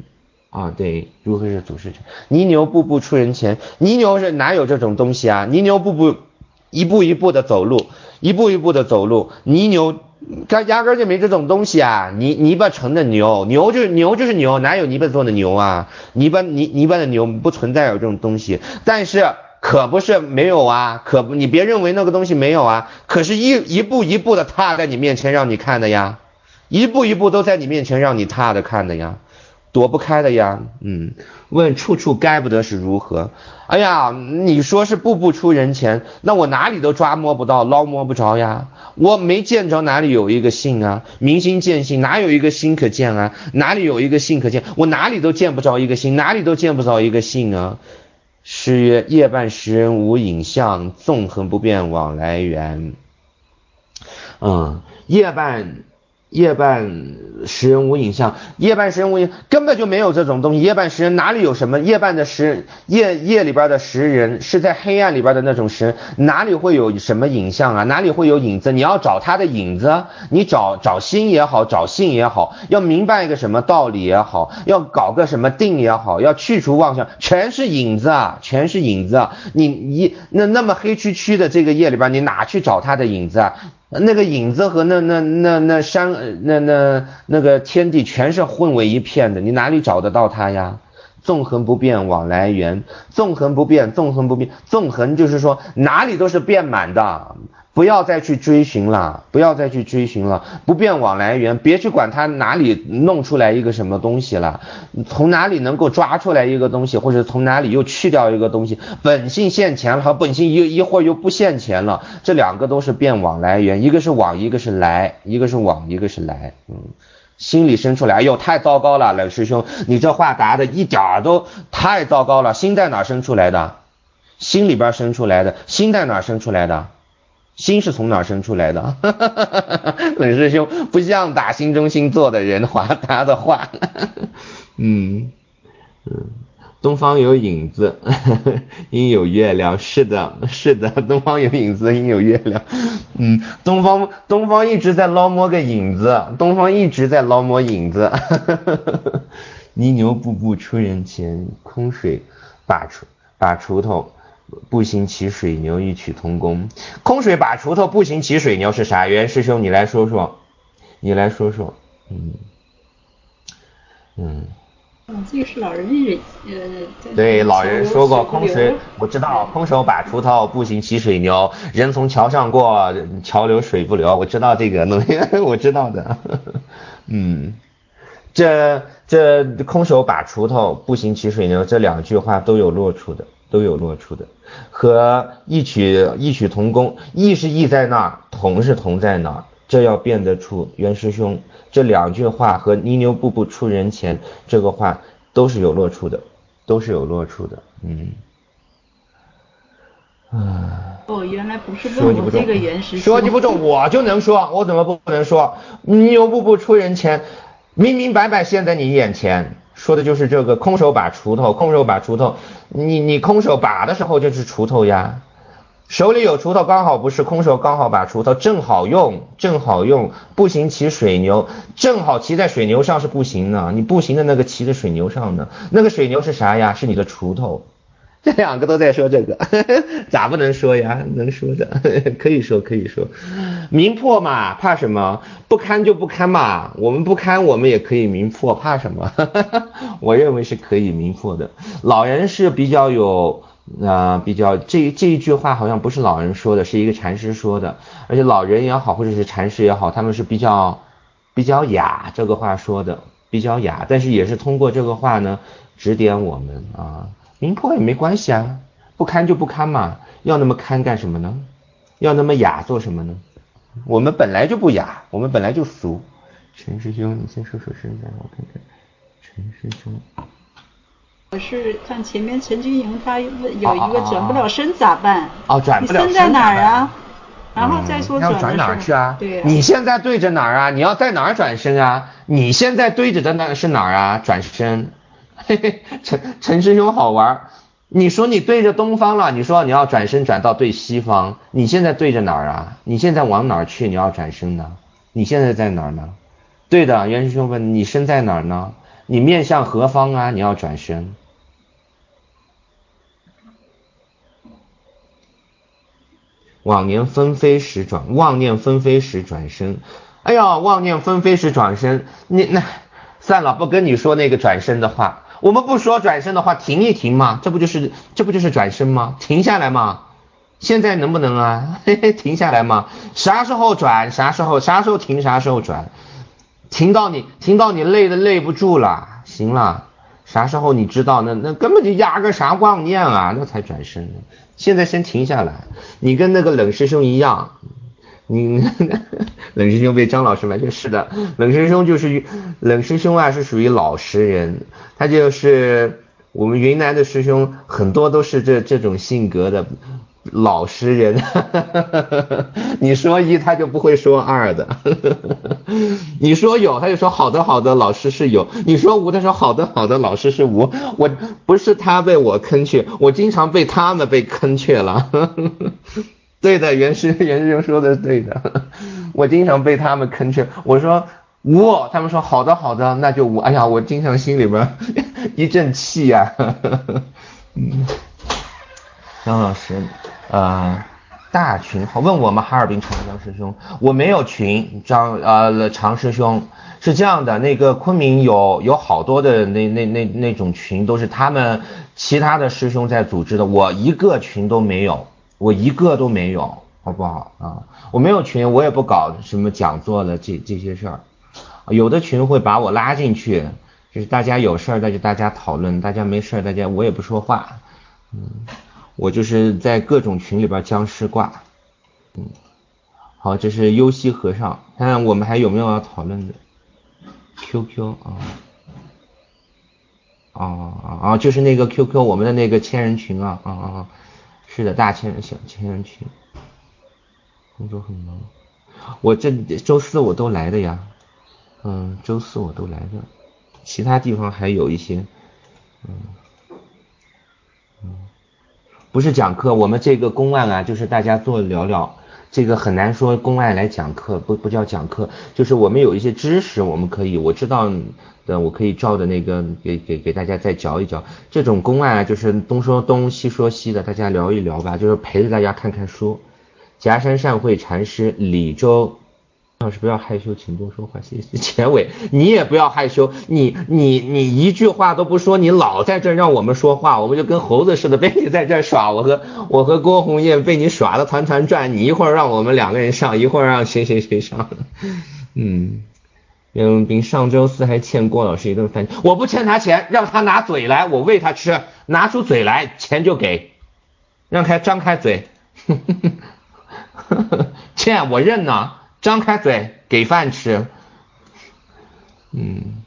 啊，对，如何是祖师城？泥牛步步出人前，泥牛是哪有这种东西啊？泥牛步步一步一步的走路，一步一步的走路，泥牛它压根就没这种东西啊！泥泥巴成的牛，牛就是牛就是牛，哪有泥巴做的牛啊？泥巴泥泥巴的牛不存在有这种东西，但是可不是没有啊，可不你别认为那个东西没有啊，可是一一步一步的踏在你面前让你看的呀，一步一步都在你面前让你踏的看的呀。躲不开的呀，嗯，问处处该不得是如何？哎呀，你说是步步出人前，那我哪里都抓摸不到，捞摸不着呀，我没见着哪里有一个信啊，明心见性，哪有一个心可见啊？哪里有一个信可见？我哪里都见不着一个心，哪里都见不着一个信啊。诗曰：夜半时人无影像，纵横不辨往来源。嗯，夜半。夜半时人无影像，夜半时人无影，根本就没有这种东西。夜半时人哪里有什么？夜半的时夜夜里边的时人是在黑暗里边的那种时人，哪里会有什么影像啊？哪里会有影子？你要找他的影子，你找找心也好，找性也好，要明白一个什么道理也好，要搞个什么定也好，要去除妄想，全是影子啊，全是影子啊！你一那那么黑黢黢的这个夜里边，你哪去找他的影子啊？那个影子和那那那那山那那那个天地全是混为一片的，你哪里找得到它呀？纵横不变往来源，纵横不变，纵横不变，纵横就是说哪里都是变满的，不要再去追寻了，不要再去追寻了，不变往来源，别去管它哪里弄出来一个什么东西了，从哪里能够抓出来一个东西，或者从哪里又去掉一个东西，本性现前了和本性一一会儿又不现前了，这两个都是变往来源，一个是往，一个是来，一个是往，一个是来，嗯。心里生出来，哎呦，太糟糕了，冷师兄，你这话答的一点都太糟糕了。心在哪生出来的？心里边生出来的。心在哪生出来的？心是从哪生出来的？冷师兄不像打心中星座的人话答的话。嗯嗯。东方有影子，应有月亮。是的，是的，东方有影子，应有月亮。嗯，东方东方一直在捞摸个影子，东方一直在捞摸影子。泥牛步步出人前，空水把锄把锄头，步行骑水牛，异曲同工。空水把锄头，步行骑水牛是啥？袁师兄，你来说说，你来说说。嗯嗯。 嗯，这个是老人也呃， 对，老人说过空水，我知道，空手把锄头，步行骑水牛，人从桥上过，桥流水不流，我知道这个东西，我知道的。嗯，这这空手把锄头，步行骑水牛这两句话都有落处的，都有落处的，和异曲异曲同工，异是异在那儿，同是同在哪儿，这要辨得出。袁师兄这两句话和泥牛步步出人前这个话都是有落处的，都是有落处的。嗯，啊， 哦，原来不是问我这个袁师兄。 说你不中，我就能说，我怎么不能说？泥牛步步出人前，明明白白现在你眼前，说的就是这个空手把锄头，空手把锄头，你你空手把的时候就是锄头呀。手里有锄头刚好不是，空手刚好把锄头正好用，正好用。步行骑水牛，正好骑在水牛上是步行呢，你步行的那个骑在水牛上呢，那个水牛是啥呀？是你的锄头。这两个都在说这个，咋不能说呀？能说的，可以说可以说。明破嘛，怕什么？不堪就不堪嘛，我们不堪我们也可以明破，怕什么？我认为是可以明破的。老人是比较有。呃，比较这这一句话好像不是老人说的，是一个禅师说的，而且老人也好，或者是禅师也好，他们是比较比较雅，这个话说的比较雅，但是也是通过这个话呢指点我们啊，明破也没关系啊，不堪就不堪嘛，要那么堪干什么呢？要那么雅做什么呢？我们本来就不雅，我们本来就俗。陈师兄，你先说说身份，我看看。陈师兄。 我是看前面陈君莹，他问有一个转不了身咋办？ 哦，转不了身。 你身在哪儿啊？然后再说转、 嗯、要转哪儿去啊？ 对啊。 你现在对着哪儿啊？你要在哪儿转身啊？你现在对着的那是哪儿啊？转身。嘿嘿，陈陈师兄好玩。你说你对着东方了，你说你要转身转到对西方，你现在对着哪儿啊？你现在往哪儿去？你要转身呢？你现在在哪儿呢？对的，袁师兄问你身在哪儿呢？ 你面向何方啊？你要转身。往年纷飞时转，妄念纷飞时转身。哎呀，妄念纷飞时转身，你那算了，不跟你说那个转身的话。我们不说转身的话，停一停嘛，这不就是这不就是转身吗？停下来嘛。现在能不能啊？嘿嘿，停下来嘛。啥时候转，啥时候啥时候停，啥时候转。停到你停到你累的累不住了，行了。啥时候你知道那那根本就压根啥妄念啊，那才转身呢。现在先停下来，你跟那个冷师兄一样，你冷师兄被张老师埋怨，是的，冷师兄就是冷师兄啊，是属于老实人，他就是我们云南的师兄很多都是这这种性格的老实人，你说一他就不会说二的，你说有他就说好的好的，老师是有，你说无他说好的好的，老师是无，我不是他被我坑去，我经常被他们被坑去了。对的，袁师袁师兄说的对的，我经常被他们坑去，我说无，他们说好的好的，那就无，哎呀，我经常心里边一阵气呀、啊。嗯，张老师，呃，大群好问我们哈尔滨长江师兄，我没有群，张呃常师兄是这样的，那个昆明有有好多的那那那那种群，都是他们其他的师兄在组织的，我一个群都没有，我一个都没有，好不好啊？我没有群，我也不搞什么讲座的这这些事儿，有的群会把我拉进去，就是大家有事儿，那就大家讨论，大家没事儿，大家我也不说话，嗯。我就是在各种群里边僵尸挂，嗯，好，这是优西和尚，看看我们还有没有要讨论的 Q Q 啊，哦哦哦，就是那个 Q Q 我们的那个千人群啊，啊啊，是的，大千人小千人群，工作很忙，我这周四我都来的呀，嗯，周四我都来的，其他地方还有一些，嗯嗯。不是讲课，我们这个公案啊，就是大家做聊聊，这个很难说公案来讲课，不不叫讲课，就是我们有一些知识，我们可以我知道的，我可以照着那个给给给大家再嚼一嚼。这种公案啊，就是东说东西说西的，大家聊一聊吧，就是陪着大家看看书。夹山善会禅师李周。老师不要害羞，请多说话，谢谢。钱伟，你也不要害羞，你你你一句话都不说，你老在这让我们说话，我们就跟猴子似的被你在这耍。我和我和郭红叶被你耍的团团转，你一会儿让我们两个人上，一会儿让谁谁谁上。嗯，袁文斌上周四还欠郭老师一顿饭，我不欠他钱，让他拿嘴来，我喂他吃，拿出嘴来，钱就给，让开张开嘴。欠我认呢。张开嘴给饭吃，嗯，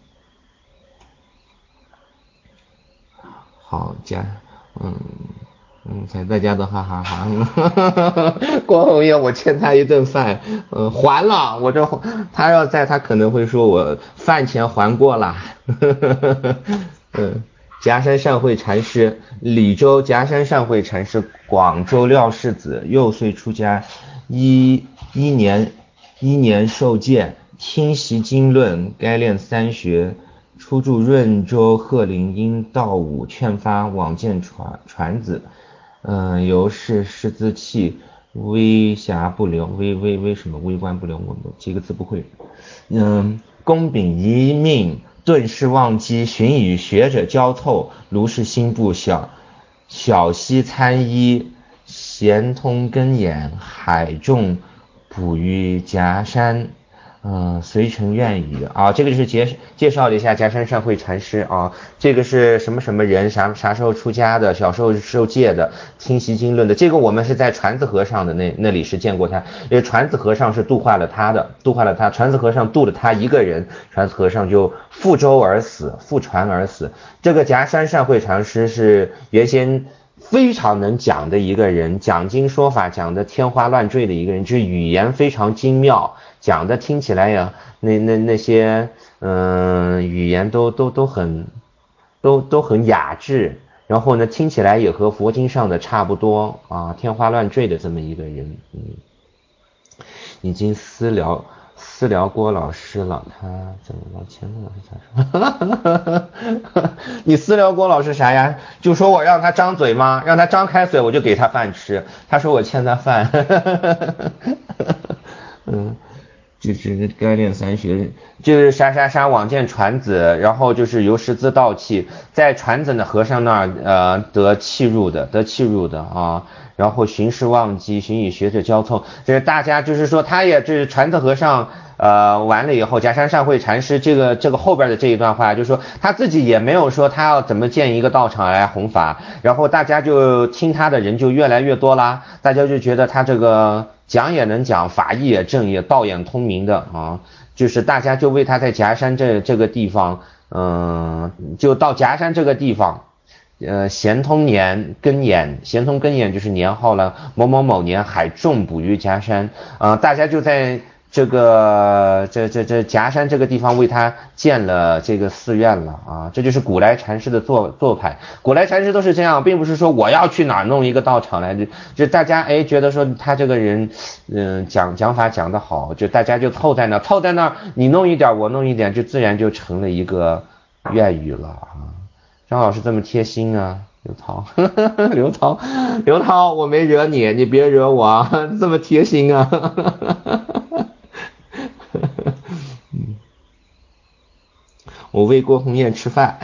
好家，嗯嗯，才大家都哈哈哈。郭红叶，我欠他一顿饭，嗯，还了，我这他要在，他可能会说我饭钱还过了。嗯，夹山善会禅师，李州夹山善会禅师，广州廖世子，幼岁出家，一一年。一年受戒，听习经论，该练三学，出住润州鹤龄因道武劝发往见传传子，嗯、呃，由是师资气微瑕不留，微微微什么微观不留，我几个字不会，嗯，公秉一命，顿时忘机，寻与学者交凑，如是心不小，小溪参衣，闲通根眼，海众。捕于夹山，嗯、呃，随成愿语啊，这个就是介介绍了一下夹山善会禅师啊，这个是什么什么人，啥啥时候出家的，小时候受戒的，听习经论的，这个我们是在传子和尚的那那里是见过他，因为传子和尚是度化了他的，度化了他，传子和尚度了他一个人，传子和尚就覆舟而死，覆船而死。这个夹山善会禅师是原先。非常能讲的一个人，讲经说法讲的天花乱坠的一个人，就是语言非常精妙，讲的听起来呀，那那那些嗯、呃、语言都都都很都都很雅致，然后呢听起来也和佛经上的差不多啊，天花乱坠的这么一个人，嗯，已经私聊私聊郭老师了，他怎么了？前面老师咋说？你私聊郭老师啥呀？就说我让他张嘴吗？让他张开嘴我就给他饭吃。他说我欠他饭。嗯，就是概念三学，就是啥啥啥往见传子，然后就是由识字道气，在传子的和尚那儿呃得气入的，得气入的啊。然后寻师忘机，寻与学者交凑，就是大家就是说他也就是传子和尚呃完了以后，夹山善慧禅师这个这个后边的这一段话，就是说他自己也没有说他要怎么建一个道场来弘法，然后大家就听他的人就越来越多啦，大家就觉得他这个讲也能讲，法义也正也道也通明的啊，就是大家就为他在夹山这这个地方，嗯、呃，就到夹山这个地方。呃，咸通年庚寅，咸通庚寅就是年号了，某某某年海众捕于夹山，呃，大家就在这个这这这夹山这个地方为他建了这个寺院了啊，这就是古来禅师的做做派。古来禅师都是这样，并不是说我要去哪儿弄一个道场来，就就大家哎觉得说他这个人，嗯、呃，讲讲法讲得好，就大家就凑在那凑在那，你弄一点我弄一点，就自然就成了一个院宇了啊。张老师这么贴心啊，刘涛，刘涛，刘涛，我没惹你，你别惹我啊，这么贴心啊。嗯，我喂郭红艳吃饭。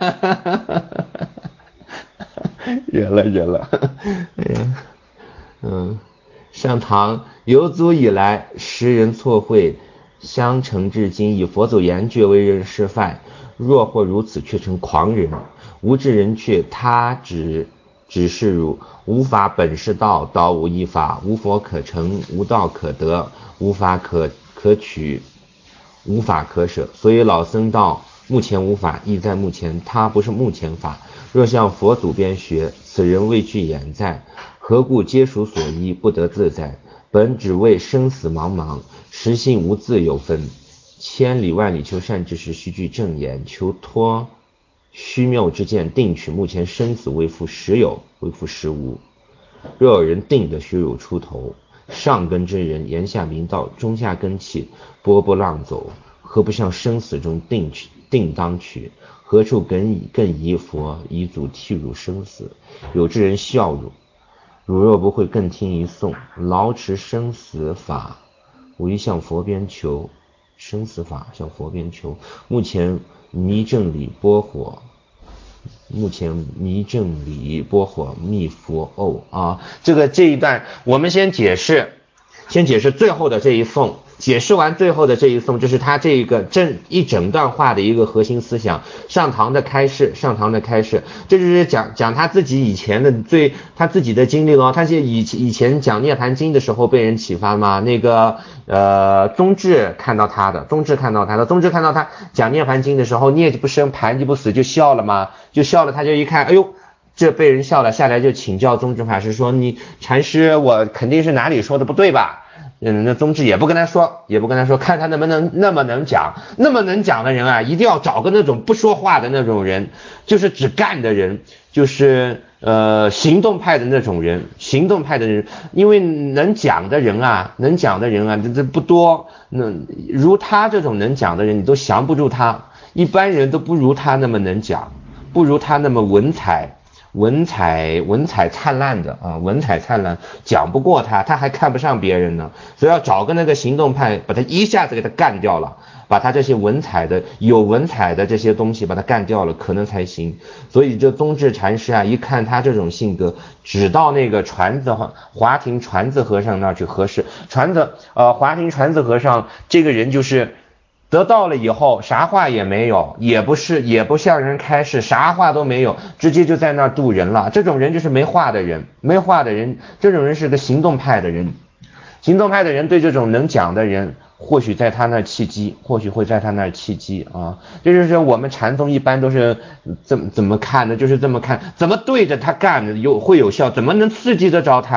惹了惹了，哎呀，嗯，上堂由祖以来，时人错会，相承至今，以佛祖言句为人示范。若或如此，却成狂人。无知人却他只只是汝，无法本是道，道无一法，无佛可成，无道可得，无法可可取，无法可舍。所以老僧道目前无法，亦在目前，他不是目前法。若向佛祖边学，此人畏惧眼在，何故皆属所依，不得自在？本只为生死茫茫，实性无自有分。千里万里求善知识，须具正言，求脱虚谬之见，定取目前生死为复实有，为复实无。若有人定得虚有出头，上根之人言下明道，中下根器，波波浪走，何不向生死中定取定当取？何处更更疑佛遗祖替汝生死？有之人笑汝，汝若不会更听一颂，劳持生死法，无一向佛边求。生死法向佛边求，目前迷正里波火，目前迷正里波火密佛哦啊，这个这一段我们先解释，先解释最后的这一颂。解释完最后的这一颂，就是他这个整一整段话的一个核心思想。上堂的开示，上堂的开示，这就是讲讲他自己以前的最他自己的经历咯。他是以以前讲涅盘经的时候被人启发嘛，那个呃宗智看到他的，宗智看到他的，宗智看到他讲涅盘经的时候，涅不生盘就不死，就笑了嘛，就笑了，他就一看，哎呦。这被人笑了，下来就请教宗智法师说，你禅师我肯定是哪里说的不对吧？嗯，那宗智也不跟他说，也不跟他说，看他能不能那么能讲，那么能讲的人啊，一定要找个那种不说话的那种人，就是只干的人，就是呃行动派的那种人，行动派的人，因为能讲的人啊，能讲的人啊，这这不多，那如他这种能讲的人，你都降不住他，一般人都不如他那么能讲，不如他那么文采。文采文采灿烂的啊，文采灿烂，讲不过他，他还看不上别人呢，所以要找个那个行动派，把他一下子给他干掉了，把他这些文采的有文采的这些东西把他干掉了，可能才行。所以这宗智禅师啊，一看他这种性格，只到那个传子华亭传子和尚那儿去合适。传子呃华亭传子和尚这个人就是得到了以后啥话也没有，也不是也不向人开示，啥话都没有，直接就在那儿渡人了。这种人就是没话的人，没话的人，这种人是个行动派的人。行动派的人对这种能讲的人，或许在他那儿契机，或许会在他那儿契机啊。这就是我们禅宗一般都是怎么怎么看的，就是这么看，怎么对着他干的有会有效，怎么能刺激得着他，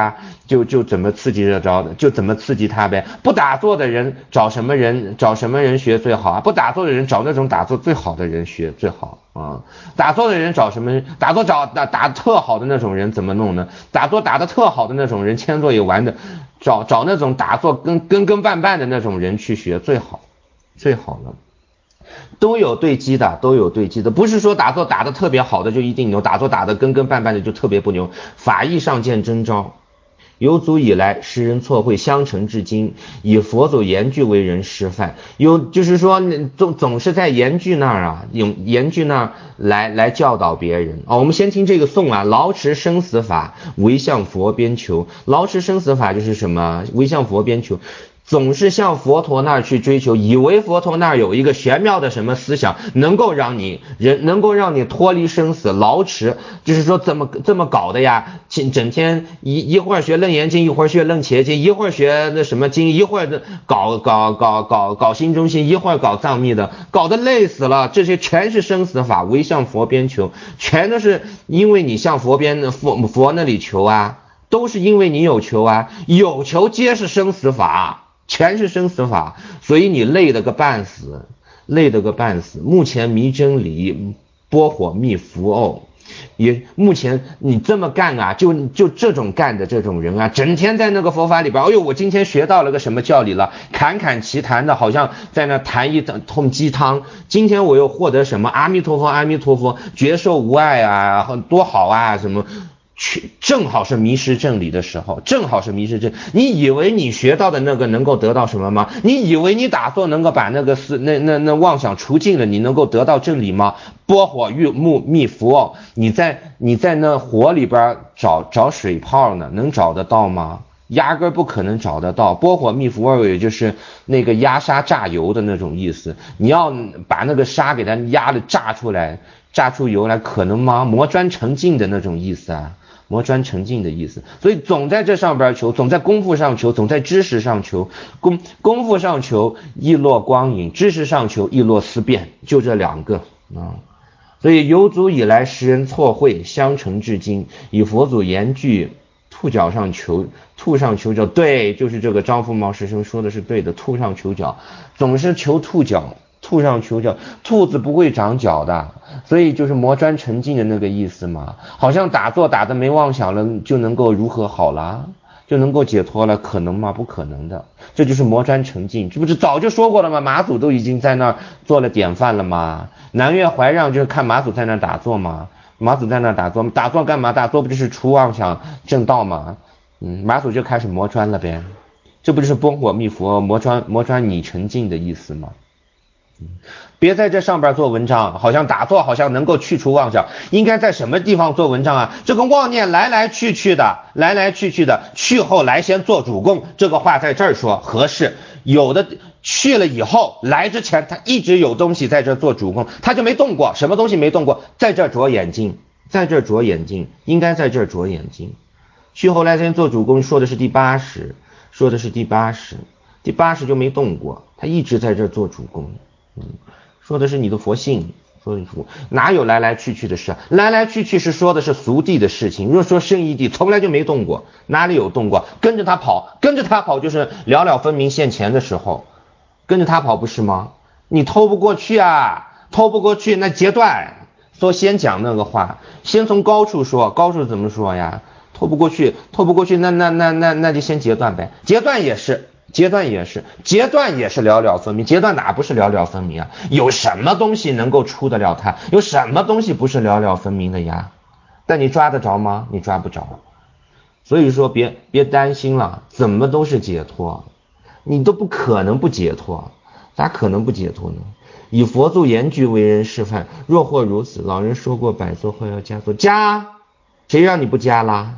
就就怎么刺激得着的，就怎么刺激他呗。不打坐的人找什么人找什么人学最好啊？不打坐的人找那种打坐最好的人学最好啊。打坐的人找什么？打坐找打打特好的那种人怎么弄呢？打坐打得特好的那种人，千坐也玩的，找找那种打坐跟跟跟绊绊的那种人去学最好，最好了。都有对机的，都有对机的，不是说打坐打得特别好的就一定牛，打坐打得跟跟绊绊的就特别不牛。法义上见真招。有祖以来，世人错会相承至今，以佛祖言句为人示范。有就是说总总是在言句那儿啊，用言句那儿来来教导别人哦。我们先听这个颂啊，劳持生死法，唯向佛边求。劳持生死法就是什么？唯向佛边求。总是向佛陀那儿去追求，以为佛陀那儿有一个玄妙的什么思想，能够让你人能够让你脱离生死，劳持，就是说怎么这么搞的呀？整天一一会儿学楞严经，一会儿学楞伽经，一会儿学那什么经，一会儿搞搞搞搞搞心中心，一会儿搞藏密的，搞得累死了。这些全是生死法，唯向佛边求，全都是因为你向佛边佛佛那里求啊，都是因为你有求啊，有求皆是生死法。全是生死法，所以你累得个半死，累得个半死。目前迷真理，波火密伏哦，也目前你这么干啊，就就这种干的这种人啊，整天在那个佛法里边，哎呦，我今天学到了个什么教理了，侃侃其谈的，好像在那谈一通鸡汤。今天我又获得什么阿弥陀佛，阿弥陀佛，觉受无碍啊，多好啊，什么。去正好是迷失正理的时候，正好是迷失正。你以为你学到的那个能够得到什么吗？你以为你打坐能够把那个思那那那妄想除尽了，你能够得到正理吗？波火欲木密伏哦，你在你在那火里边找找水泡呢，能找得到吗？压根不可能找得到。波火密伏哦，也就是那个压沙榨油的那种意思。你要把那个沙给它压了榨出来，榨出油来，可能吗？磨砖成镜的那种意思啊。磨砖成镜的意思，所以总在这上边求，总在功夫上求，总在知识上求。功功夫上求亦落光影，知识上求亦落思辨，就这两个啊。所以有祖以来，世人错会相承至今，以佛祖言句，兔角上求，兔上求角，对，就是这个张福茂师兄说的是对的，兔上求角，总是求兔角。兔上求角，兔子不会长角的，所以就是磨砖成镜的那个意思嘛。好像打坐打得没妄想了，就能够如何好了，就能够解脱了，可能吗？不可能的，这就是磨砖成镜，这不是早就说过了吗？马祖都已经在那儿做了典范了吗？南岳怀让就是看马祖在那儿打坐嘛，马祖在那儿打坐，打坐干嘛？打坐不就是除妄想正道嘛？嗯，马祖就开始磨砖了呗，这不就是波火密伏磨砖磨砖拟成镜的意思吗？别在这上边做文章，好像打坐好像能够去除妄想，应该在什么地方做文章啊？这个妄念来来去去的，来来去去的，去后来先做主供，这个话在这儿说合适。有的去了以后，来之前他一直有东西在这做主供，他就没动过，什么东西没动过？在这着眼睛，在这着眼睛，应该在这着眼睛。去后来先做主供，说的是第八十，说的是第八十，第八十就没动过，他一直在这做主供。嗯，说的是你的佛性，说的佛哪有来来去去的事？来来去去是说的是俗地的事情。若说圣义地，从来就没动过，哪里有动过？跟着他跑，跟着他跑就是了了分明现前的时候，跟着他跑不是吗？你偷不过去啊，偷不过去那截断。说先讲那个话，先从高处说，高处怎么说呀？偷不过去，偷不过去，那那那那那就先截断呗，截断也是。截断也是，截断也是了了分明，截断哪不是了了分明啊？有什么东西能够出得了它？有什么东西不是了了分明的呀？但你抓得着吗？你抓不着。所以说别别担心了，怎么都是解脱，你都不可能不解脱，咋可能不解脱呢？以佛祖言句为人示范，若或如此，老人说过百坐后要加坐，加，谁让你不加啦？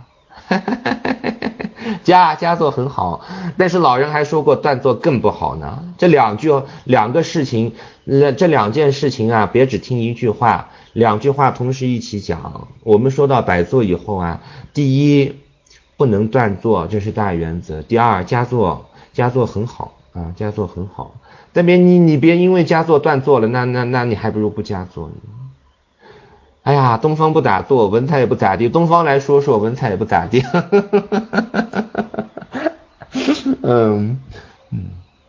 加加坐很好，但是老人还说过断坐更不好呢。这两句两个事情，这两件事情啊，别只听一句话，两句话同时一起讲。我们说到百坐以后啊，第一不能断坐，这是大原则。第二加坐，加坐很好啊，加坐很好。但别你你别因为加坐断坐了，那那那你还不如不加坐呢。哎呀，东方不打坐，文采也不咋地。东方来说说，文采也不咋地。 嗯嗯。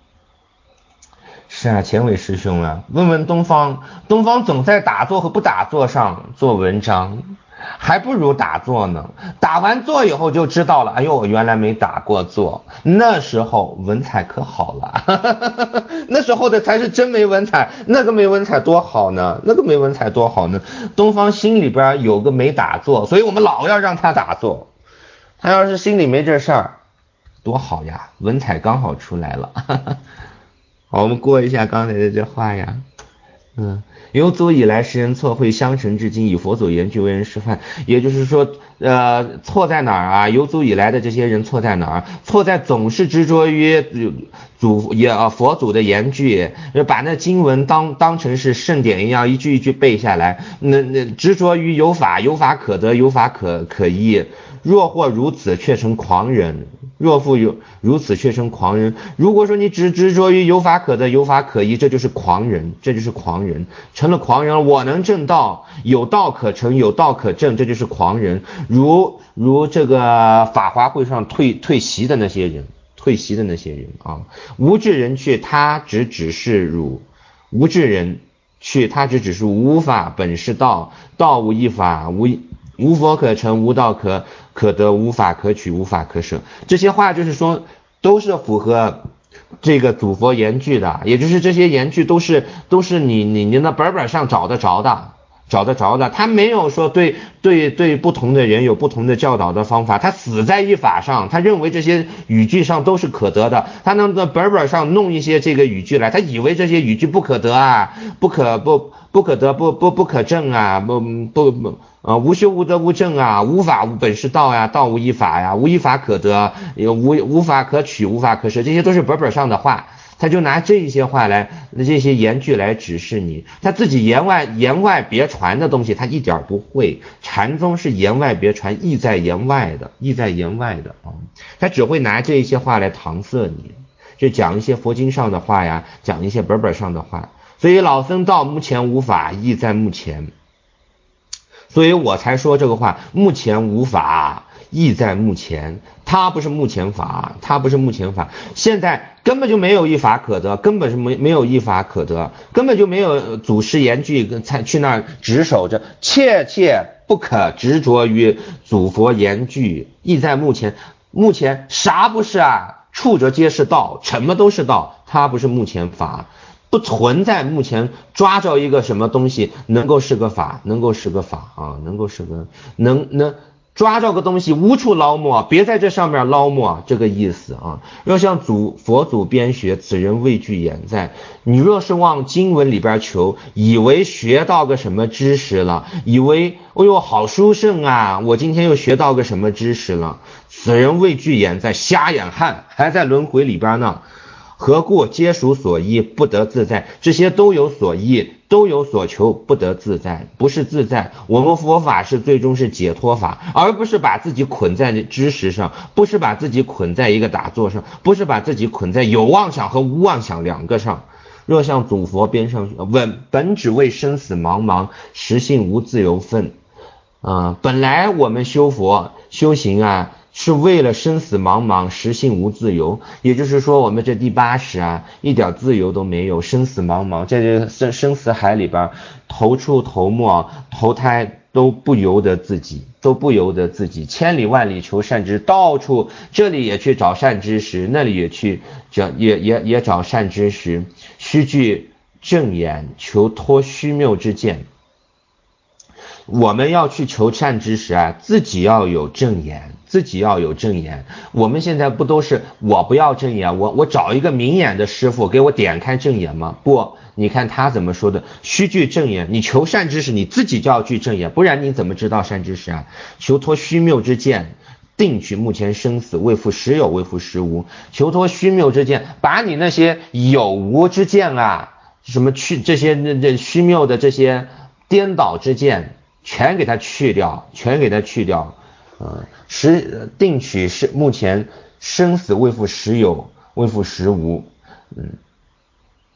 是啊，前伟师兄啊，问问东方，东方总在打坐和不打坐上做文章，还不如打坐呢。打完坐以后就知道了，哎呦，我原来没打过坐，那时候文采可好了，那时候的才是真没文采，那个没文采多好呢，那个没文采多好呢。东方心里边有个没打坐，所以我们老要让他打坐。他要是心里没这事儿，多好呀，文采刚好出来了。好，我们过一下刚才的这话呀。嗯，由祖以来，世人错会相承至今，以佛祖言句为人示范。也就是说，呃，错在哪儿啊？由祖以来的这些人错在哪儿？错在总是执着于祖也啊佛祖的言句，把那经文当当成是圣典一样，一句一句背下来。那那执着于有法，有法可得，有法可可依。若或如此，却成狂人。若复有如此，却成狂人。如果说你只执着于有法可得，有法可依，这就是狂人，这就是狂人，成了狂人。我能正道，有道可成，有道可证，这就是狂人。如如这个法华会上退退席的那些人，退席的那些人啊，无智人去，他只只是汝；无智人去，他只只是无法本是道，道无一法，无无佛可成，无道可可得，无法可取，无法可舍。这些话就是说都是符合这个祖佛言句的，也就是这些言句都是都是你你你那本本上找得着的，找得着的。他没有说对对对不同的人有不同的教导的方法，他死在一法上，他认为这些语句上都是可得的，他能在本本上弄一些这个语句来，他以为这些语句不可得啊，不可不不可得，不不不可证啊，不不不呃无修无得无证啊，无法无本是道呀，道无一法呀，无一法可得，无无法可取，无法可舍，这些都是本本上的话。他就拿这些话来，这些言句来指示你，他自己言外言外别传的东西，他一点不会。禅宗是言外别传，意在言外的，意在言外的啊，他只会拿这些话来搪塞你，就讲一些佛经上的话呀，讲一些本本上的话。所以老僧道目前无法，意在目前。所以我才说这个话，目前无法，意在目前。它不是目前法，它不是目前法，现在根本就没有一法可得，根本是没没有一法可得，根本就没有祖师言句才去那儿执守着，切切不可执着于祖佛言句，意在目前。目前啥不是啊？处着皆是道，什么都是道，它不是目前法。不存在目前抓着一个什么东西能够是个法，能够是个法啊，能够是个能能抓着个东西无处捞摸，别在这上面捞摸，这个意思啊。若向祖佛祖边学，此人畏惧眼在。你若是往经文里边求，以为学到个什么知识了，以为哎呦好殊胜啊，我今天又学到个什么知识了，此人畏惧眼在，瞎眼汉，还在轮回里边呢。何故皆属所依，不得自在？这些都有所依，都有所求，不得自在，不是自在。我们佛法是最终是解脱法，而不是把自己捆在知识上，不是把自己捆在一个打坐上，不是把自己捆在有妄想和无妄想两个上。若向祖佛边上问，本只为生死茫茫，实性无自由分。呃，本来我们修佛修行啊，是为了生死茫茫，实性无自由。也就是说，我们这第八识啊，一点自由都没有，生死茫茫，在这生生死海里边，头出头没，投胎都不由得自己，都不由得自己，千里万里求善知，到处这里也去找善知识，那里也去找也也也找善知识，须具正眼，求脱虚谬之见。我们要去求善知识啊，自己要有正眼，自己要有正眼。我们现在不都是我不要正眼，我我找一个明眼的师傅给我点开正眼吗？不，你看他怎么说的，须具正眼。你求善知识，你自己就要具正眼，不然你怎么知道善知识啊？求脱虚谬之见，定取目前生死，未复实有，未复实无。求脱虚谬之见，把你那些有无之见啊，什么去这些那这虚谬的这些颠倒之见，全给它去掉，全给它去掉。呃，实定取是目前生死未复实有，未复实无。嗯，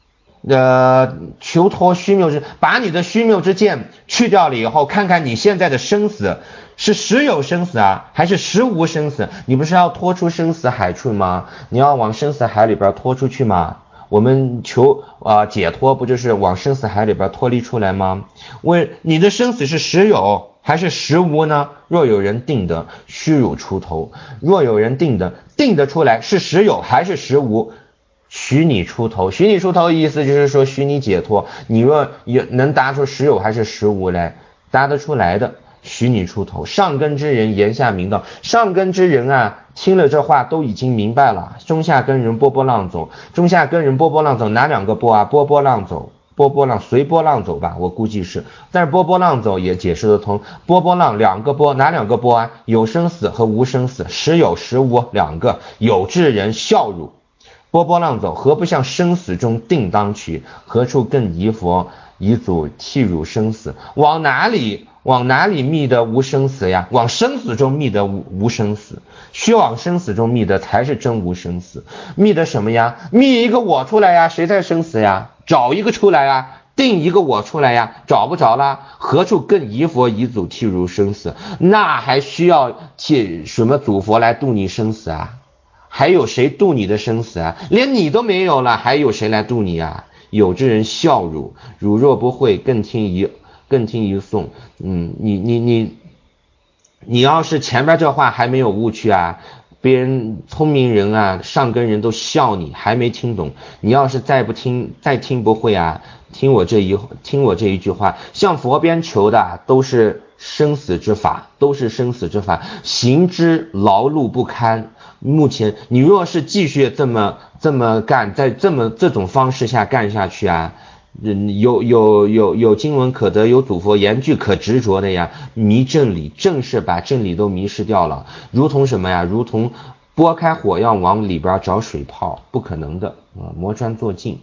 呃，求脱虚谬之，把你的虚谬之见去掉了以后，看看你现在的生死是实有生死啊，还是实无生死？你不是要拖出生死海去吗？你要往生死海里边拖出去吗？我们求啊、呃、解脱，不就是往生死海里边脱离出来吗？问你的生死是实有还是实无呢？若有人定得，虚汝出头；若有人定得，定得出来是实有还是实无？许你出头，许你出头意思就是说许你解脱。你若有能答出实有还是实无来，答得出来的，许你出头。上根之人言下明道，上根之人啊，听了这话都已经明白了。中下根人波波浪走，中下根人波波浪走，哪两个波啊？波波浪走，波波浪随波浪走吧，我估计是。但是波波浪走也解释得通，波波浪两个波，哪两个波啊？有生死和无生死，实有实无两个。有智人笑汝。波波浪走，何不向生死中定当去？何处更疑佛，以祖替汝生死？往哪里往哪里觅得无生死呀？往生死中觅得无无生死，须往生死中觅得才是真无生死。觅得什么呀？觅一个我出来呀？谁在生死呀？找一个出来呀？定一个我出来呀？找不着啦。何处更疑佛，以祖替汝生死？那还需要替什么祖佛来度你生死啊？还有谁度你的生死啊？连你都没有了，还有谁来度你啊？有之人笑汝，汝若不会，更听一更听一颂。嗯，你你你你要是前边这话还没有悟去啊，别人聪明人啊，上根人都笑你，还没听懂。你要是再不听，再听不会啊，听我这一听我这一句话，向佛边求的都是生死之法，都是生死之法，行之劳碌不堪。目前你若是继续这么这么干，在这么这种方式下干下去啊，嗯，有有有有经文可得，有祖佛言句可执着的呀，迷正理，正是把真理都迷失掉了，如同什么呀？如同拨开火药往里边找水泡，不可能的啊！磨砖做镜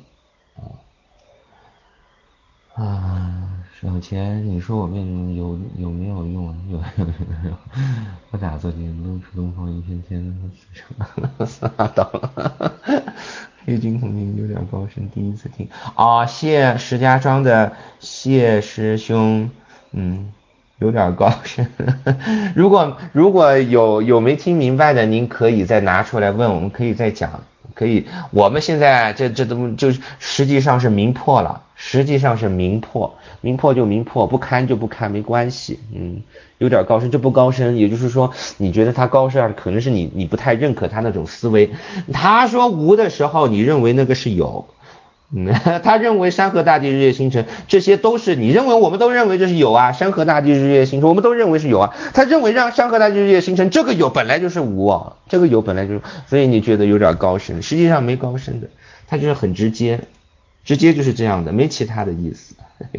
啊！啊，小钱，你说我们有有没有用啊？有有有，我打坐点露出东方一片天的死拉倒了。黑金红金有点高深，第一次听啊！谢石家庄的谢师兄，嗯，有点高深。如果如果有有没听明白的，您可以再拿出来问，我们可以再讲。可以，我们现在这这都就实际上是明破了，实际上是明破，明破就明破，不堪就不堪，没关系。嗯，有点高深，这不高深，也就是说，你觉得他高深，可能是你你不太认可他那种思维。他说无的时候，你认为那个是有。嗯，他认为山河大地日月星辰，这些都是你认为，我们都认为这是有啊，山河大地日月星辰，我们都认为是有啊。他认为让山河大地日月星辰这个有本来就是无啊，这个有本来就是，所以你觉得有点高深，实际上没高深的，他就是很直接，直接就是这样的，没其他的意思。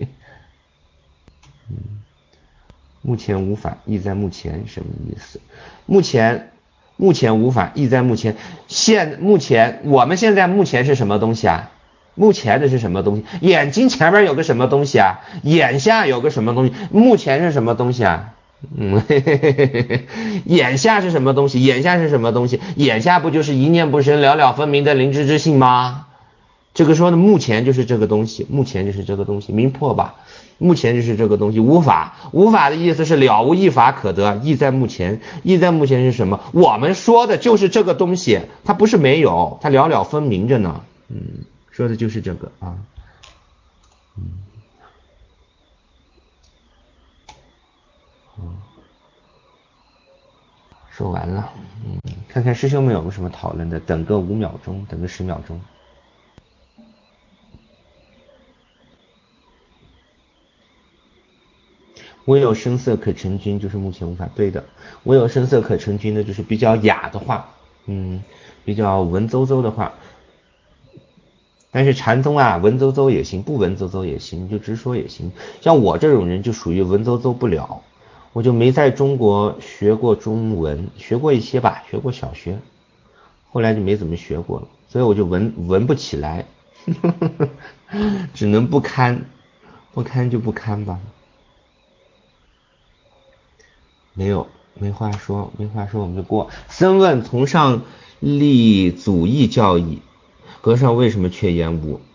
嗯，目前无法，意在目前什么意思？目前。目前无法，意在目前。现目前我们现在目前是什么东西啊？目前的是什么东西？眼睛前面有个什么东西啊？眼下有个什么东西？目前是什么东西啊？嗯，嘿嘿嘿嘿嘿，眼下是什么东西？眼下是什么东西？眼下不就是一念不生、了了分明的灵知之性吗？这个说的目前就是这个东西，目前就是这个东西，明破吧。目前就是这个东西，无法，无法的意思是了无一法可得，意在目前，意在目前是什么？我们说的就是这个东西，它不是没有，它了了分明着呢。嗯，说的就是这个啊。嗯，嗯，说完了。嗯，看看师兄们有没有什么讨论的，等个五秒钟，等个十秒钟。唯有声色可成君，就是目前无法对的。唯有声色可成君的，就是比较雅的话，嗯，比较文绉绉的话。但是禅宗啊，文绉绉也行，不文绉绉也行，你就直说也行。像我这种人就属于文绉绉不了，我就没在中国学过中文，学过一些吧，学过小学，后来就没怎么学过了，所以我就文文不起来，只能不堪，不堪就不堪吧。没有，没话说，没话说，我们就过。僧问从上立祖义教义，和尚为什么却言无？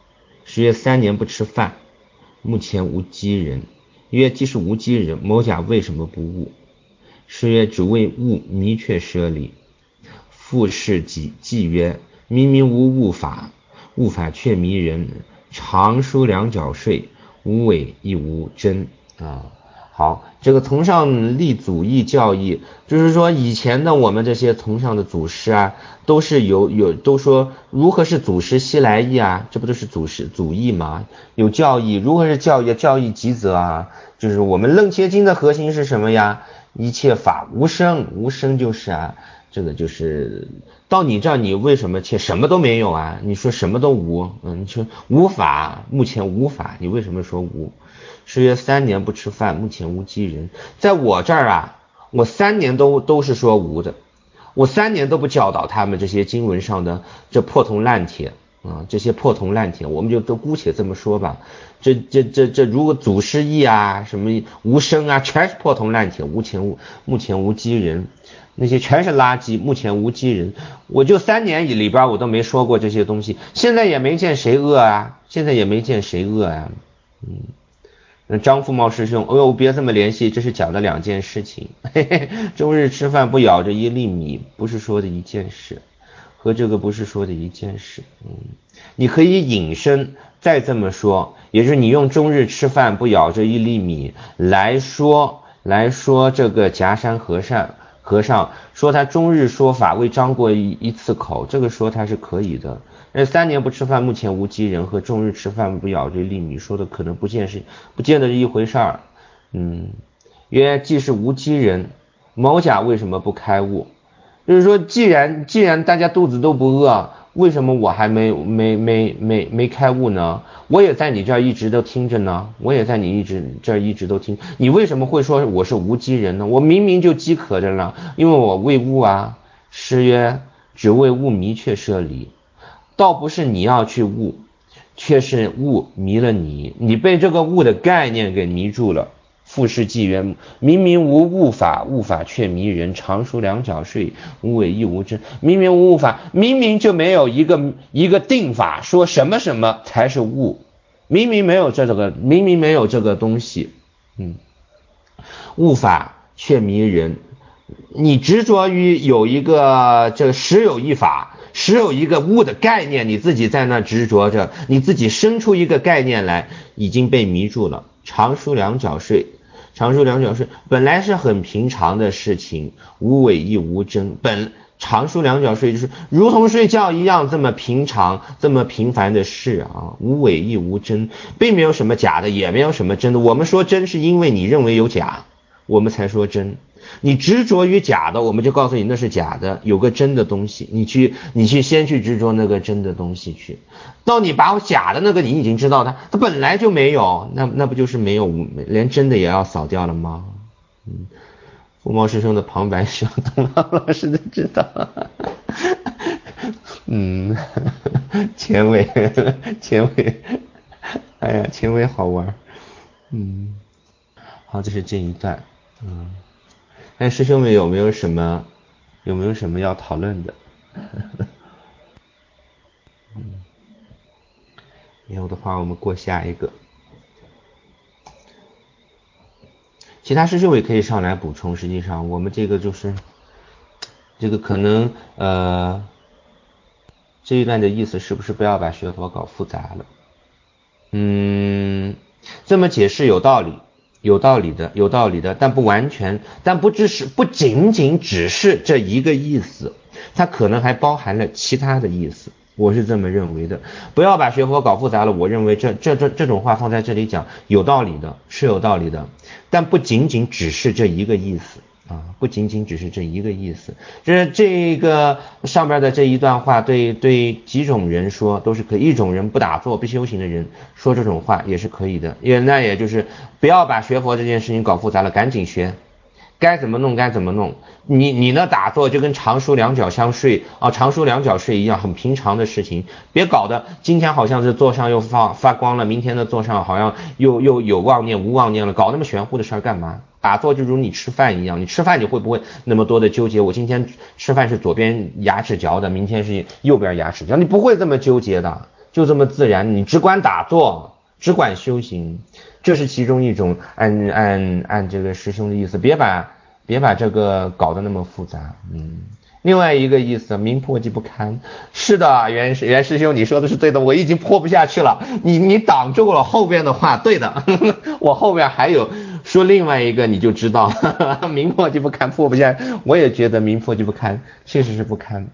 是曰三年不吃饭，目前无饥人。曰既是无饥人，某甲为什么不悟？是曰只为悟迷却奢离。复是己记曰明明无悟法，悟法却迷人，常输两角税，无伪亦无真啊。好，这个崇尚立祖义教义，就是说以前的我们这些崇尚的祖师啊，都是有有都说如何是祖师西来意啊，这不都是祖师祖义吗？有教义，如何是教义？教义极则啊，就是我们楞伽经的核心是什么呀？一切法无生，无生就是啊，这个就是到你这儿，你为什么却什么都没有啊？你说什么都无，嗯，你说无法，目前无法，你为什么说无？是曰三年不吃饭，目前无饥人。在我这儿啊，我三年都都是说无的，我三年都不教导他们这些经文上的这破铜烂铁啊，这些破铜烂铁，我们就都姑且这么说吧。这这这这，如果祖师意啊，什么无生啊，全是破铜烂铁，无前无目前无饥人，那些全是垃圾，目前无饥人。我就三年里边我都没说过这些东西，现在也没见谁饿啊，现在也没见谁饿啊，嗯。张富茂师兄，哎呦，别这么联系，这是讲的两件事情。嘿嘿，终日吃饭不咬着一粒米，不是说的一件事，和这个不是说的一件事。嗯，你可以引申再这么说，也就是你用终日吃饭不咬着一粒米来说来说这个夹山和尚和尚说他终日说法未张过一一次口，这个说他是可以的。那三年不吃饭，目前无饥人和终日吃饭不咬这粒米说的可能不见是不见得是一回事儿。嗯，曰既是无饥人，某甲为什么不开悟？就是说，既然既然大家肚子都不饿，为什么我还没没没没没开悟呢？我也在你这儿一直都听着呢，我也在你一直这儿一直都听，你为什么会说我是无饥人呢？我明明就饥渴着呢，因为我未悟啊。诗曰只为悟迷却奢离。倒不是你要去悟，却是悟迷了你，你被这个悟的概念给迷住了。复是纪曰明明无悟法，悟法却迷人，常输两角税，无伪亦无真。明明无悟法，明明就没有一个一个定法说什么什么才是悟，明明没有这个明明没有这个东西。嗯，悟法却迷人，你执着于有一个这个实有一法，实有一个悟的概念，你自己在那执着着，你自己生出一个概念来，已经被迷住了。常输两角税，常输两角税本来是很平常的事情，无伪亦无真。本常输两角税就是如同睡觉一样这么平常这么平凡的事啊，无伪亦无真，并没有什么假的，也没有什么真的。我们说真是因为你认为有假，我们才说真。你执着于假的，我们就告诉你那是假的，有个真的东西，你去你去先去执着那个真的东西去。到你把我假的那个你已经知道它，它本来就没有，那那不就是没有，连真的也要扫掉了吗？嗯，富茂师兄的旁白需要东方老师的指导。嗯，前卫前卫，哎呀，前卫好玩。嗯，好，这是这一段。嗯，那师兄们有没有什么有没有什么要讨论的？嗯，没有的话我们过下一个。其他师兄也可以上来补充，实际上我们这个就是这个可能呃这一段的意思是不是不要把学佛搞复杂了？嗯，这么解释有道理。有道理的，有道理的，但不完全，但不只是不仅仅只是这一个意思，它可能还包含了其他的意思，我是这么认为的。不要把学佛搞复杂了，我认为这这这这种话放在这里讲有道理的，是有道理的，但不仅仅只是这一个意思啊，不仅仅只是这一个意思。这这个上边的这一段话对对几种人说都是可以，一种人不打坐不修行的人说这种话也是可以的，也那也就是不要把学佛这件事情搞复杂了，赶紧学，该怎么弄该怎么弄。你你呢打坐就跟常输两角相税啊，常输两角税一样，很平常的事情，别搞得今天好像是座上又发发光了，明天的座上好像又又有妄念无妄念了，搞那么玄乎的事儿干嘛？打坐就如你吃饭一样，你吃饭你会不会那么多的纠结？我今天吃饭是左边牙齿嚼的，明天是右边牙齿嚼，你不会这么纠结的。 就这么自然，你只管打坐，只管修行，这是其中一种。按按按这个师兄的意思，别把别把这个搞得那么复杂。嗯，另外一个意思，明破即不堪。是的，袁袁师兄，你说的是对的，我已经破不下去了。你你挡住了后边的话，对的，我后边还有说另外一个，你就知道，明破即不堪，破不下。我也觉得明破即不堪，确实是不堪。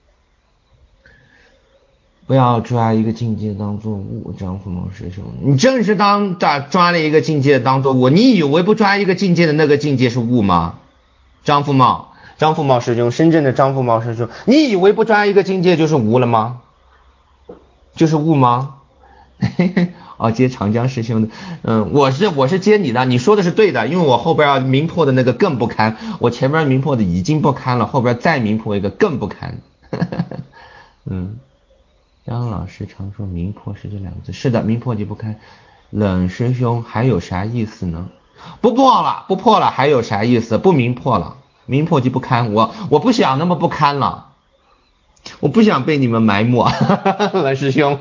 不要抓一个境界当做物，张福茂师兄，你正是当抓抓了一个境界当做物，你以为不抓一个境界的那个境界是物吗？张福茂，张福茂师兄，深圳的张福茂师兄，你以为不抓一个境界就是无了吗？就是物吗？哦，接长江师兄的，嗯，我是我是接你的，你说的是对的，因为我后边要明破的那个更不堪，我前边明破的已经不堪了，后边再明破一个更不堪。嗯。张老师常说明破是这两个字，是的，明破即不堪。冷师兄还有啥意思呢？不破了，不破了，还有啥意思？不明破了，明破即不堪。我我不想那么不堪了，我不想被你们埋没。冷师兄，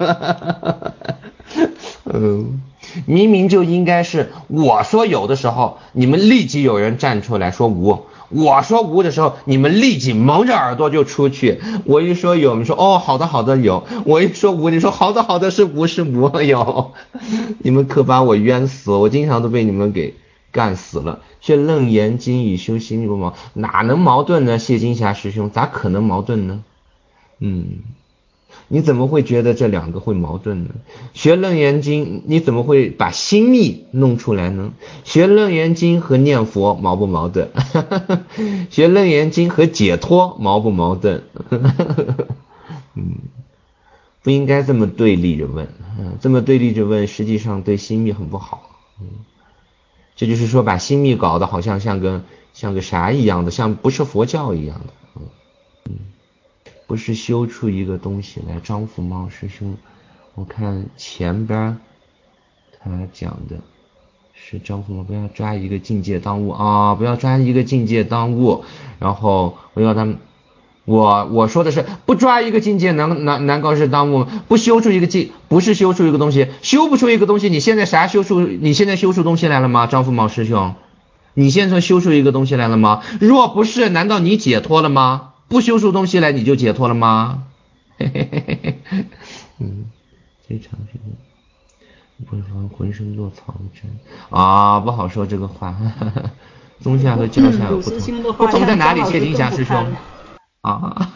嗯，明明就应该是我说有的时候，你们立即有人站出来说无。我说无的时候，你们立即蒙着耳朵就出去。我一说有，你说哦，好的好的有。我一说无，你说好的好的是无是无有。你们可把我冤死了，我经常都被你们给干死了。却楞严经以修心不矛，哪能矛盾呢？谢金霞师兄，咋可能矛盾呢？嗯。你怎么会觉得这两个会矛盾呢？学楞严经，你怎么会把心密弄出来呢？学楞严经和念佛矛不矛盾？学楞严经和解脱矛不矛盾？嗯，不应该这么对立着问，嗯，这么对立着问，实际上对心密很不好。嗯，这就是说把心密搞得好像像个像个啥一样的，像不是佛教一样的。嗯嗯。不是修出一个东西来。张福茂师兄，我看前边他讲的是张福茂不要抓一个境界当物啊，不要抓一个境界当物，然后我要他们，我我说的是不抓一个境界难难难告是当物，不修出一个境，不是修出一个东西，修不出一个东西，你现在啥修出？你现在修出东西来了吗？张福茂师兄，你现在修出一个东西来了吗？若不是，难道你解脱了吗？不修出东西来你就解脱了吗？嘿嘿嘿嘿嘿，嗯，非常这个，不是说浑身落草针啊，不好说这个话。宗下和教下有不同，不同在哪里？谢金霞师兄啊，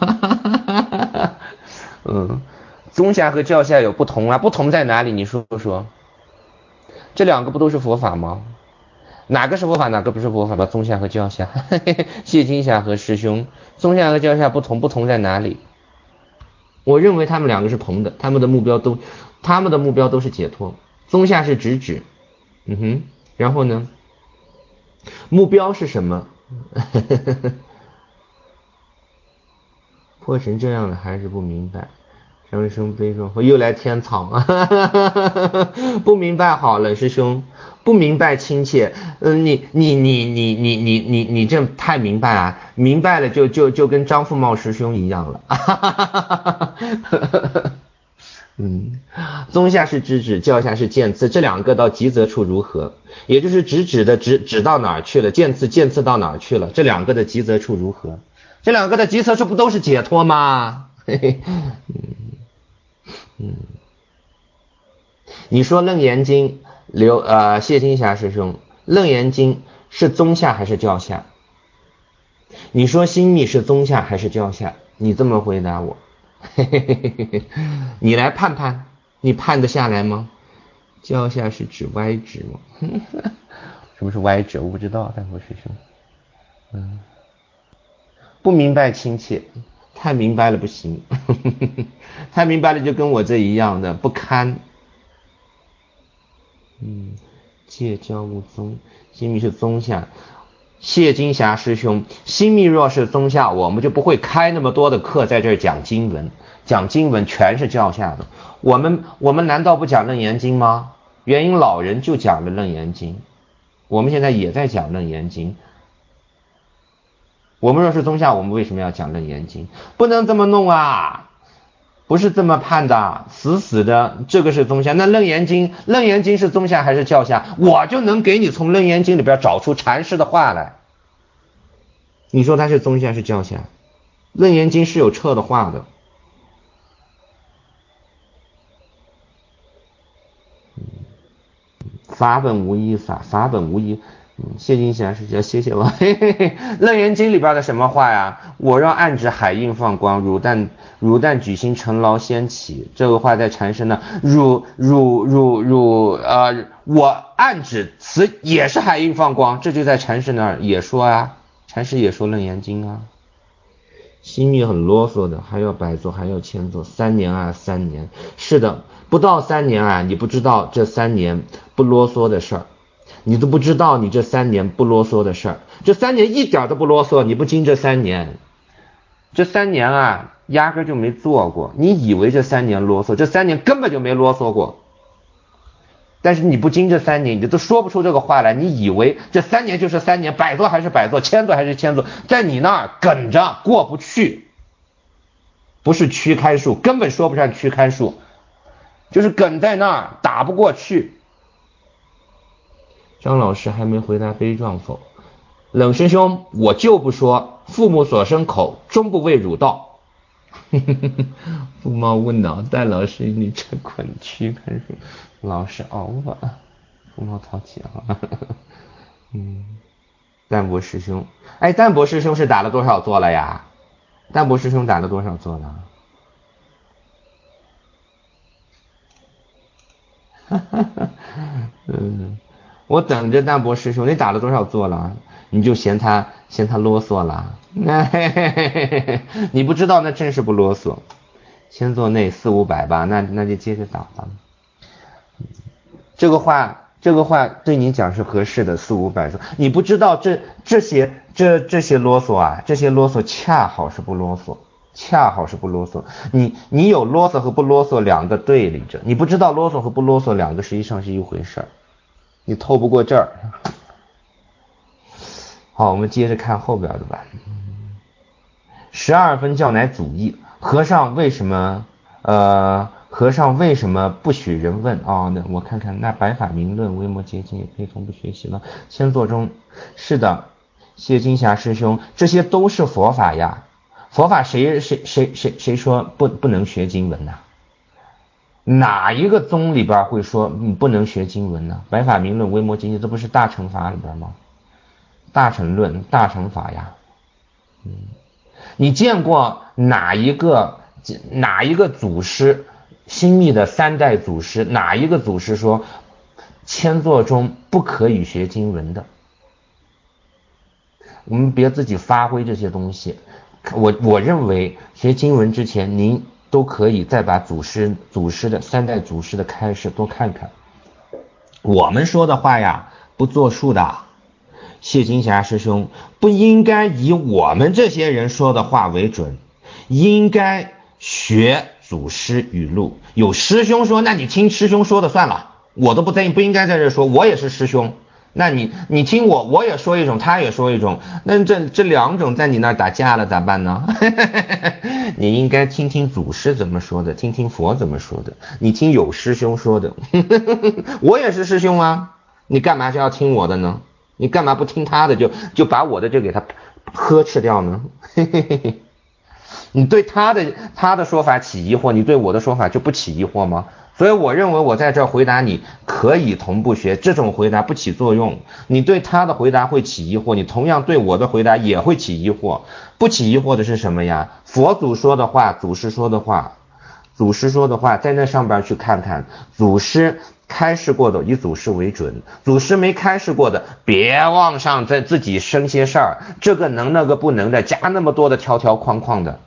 嗯，宗下和教下有不同啊，不同在哪里？你说说，这两个不都是佛法吗？哪个是佛法，哪个不是佛法吧？宗下和教下，谢金霞和师兄，宗下和教下不同，不同在哪里？我认为他们两个是同的，他们的目标都，他们的目标都是解脱。宗下是直指，嗯哼，然后呢？目标是什么？破成这样的还是不明白。生生悲壮，我又来天草啊！不明白好了，师兄，不明白亲切。嗯，你你你你你你你你这太明白了，明白了就就就跟张富茂师兄一样了。嗯，宗下是直指，教下是剑刺，这两个到极则处如何？也就是直指的指指到哪儿去了，剑刺剑刺到哪儿去了？这两个的极则处如何？这两个的极则处不都是解脱吗？嘿嘿，嗯。嗯，你说楞严经刘呃谢金霞师兄，楞严经是宗下还是教下？你说心密是宗下还是教下？你这么回答我，嘿嘿嘿嘿嘿，你来判判，你判得下来吗？教下是指歪指吗？什么是歪指？我不知道，大国师兄，嗯，不明白亲切。太明白了不行，太明白了就跟我这一样的不堪。嗯，戒教务宗，心密是宗下。谢金霞师兄，心密若是宗下，我们就不会开那么多的课在这儿讲经文，讲经文全是教下的。我们我们难道不讲楞严经吗？元婴老人就讲了楞严经，我们现在也在讲楞严经。我们若是宗下，我们为什么要讲楞严经？不能这么弄啊！ 不是这么判的，死死的，这个是宗下。那楞严经，楞严经是宗下还是教下？我就能给你从楞严经里边找出禅师的话来。你说他是宗下是教下？楞严经是有撤的话的。法本无一法，法本无一。嗯，谢金霞是叫谢谢我。嘿嘿嘿，楞严经里边的什么话呀？我让暗指海印放光，汝但汝但举心尘劳先起。这个话在禅师呢，汝汝汝汝呃，我暗指此也是海印放光，这就在禅师那儿也说啊，禅师也说楞严经啊。心密很啰嗦的，还要百做，还要千做，三年啊，三年，是的，不到三年啊，你不知道这三年不啰嗦的事儿。你都不知道你这三年不啰嗦的事儿，这三年一点都不啰嗦，你不经这三年，这三年啊压根就没做过，你以为这三年啰嗦，这三年根本就没啰嗦过，但是你不经这三年，你都说不出这个话来，你以为这三年就是三年，百做还是百做，千做还是千做，在你那儿梗着过不去，不是区开数，根本说不上区开数，就是梗在那儿打不过去。张老师还没回答悲壮否？冷师兄，我就不说，父母所生口，终不为汝道。父猫问恼，戴老师你这捆区看书，老师熬吧。父猫淘气啊。嗯，淡泊师兄，哎，淡泊师兄是打了多少座了呀？淡泊师兄打了多少座了？哈哈哈，嗯。我等着淡泊师兄，你打了多少座了？你就嫌他嫌他啰嗦了？你不知道那真是不啰嗦。先做内四五百吧，那那就接着打吧。这个话这个话对你讲是合适的，四五百说。你不知道这这些这这些啰嗦啊，这些啰嗦恰好是不啰嗦，恰好是不啰嗦。你你有啰嗦和不啰嗦两个对立着，你不知道啰嗦和不啰嗦两个实际上是一回事儿。你透不过这儿。好，我们接着看后边的吧。十二分教乃祖义，和尚为什么呃和尚为什么不许人问啊、哦？那我看看，那白法明论微末结晶也可以从不学习了。先做中，是的，谢金霞师兄，这些都是佛法呀。佛法谁谁谁谁谁说不不能学经文呐？哪一个宗里边会说你不能学经文呢？白法明论微末结晶，这不是大乘法里边吗？大乘论大乘法呀。嗯，你见过哪一个哪一个祖师，新密的三代祖师，哪一个祖师说千座中不可以学经文的？我们别自己发挥这些东西。我我认为学经文之前，您都可以再把祖师祖师的三代祖师的开示多看看。我们说的话呀，不作数的。谢金霞师兄，不应该以我们这些人说的话为准，应该学祖师语录。有师兄说，那你听师兄说的算了，我都不在意，不应该在这说，我也是师兄。那你你听我，我也说一种，他也说一种，那这这两种在你那儿打架了咋办呢？你应该听听祖师怎么说的，听听佛怎么说的，你听有师兄说的。我也是师兄啊，你干嘛就要听我的呢？你干嘛不听他的，就就把我的就给他呵斥掉呢？你对他的他的说法起疑惑，你对我的说法就不起疑惑吗？所以我认为我在这回答你可以同步学，这种回答不起作用。你对他的回答会起疑惑，你同样对我的回答也会起疑惑。不起疑惑的是什么呀？佛祖说的话，祖师说的话，祖师说的话，在那上边去看看，祖师开示过的以祖师为准，祖师没开示过的别往上在自己生些事儿，这个能那个不能的，加那么多的条条框框的。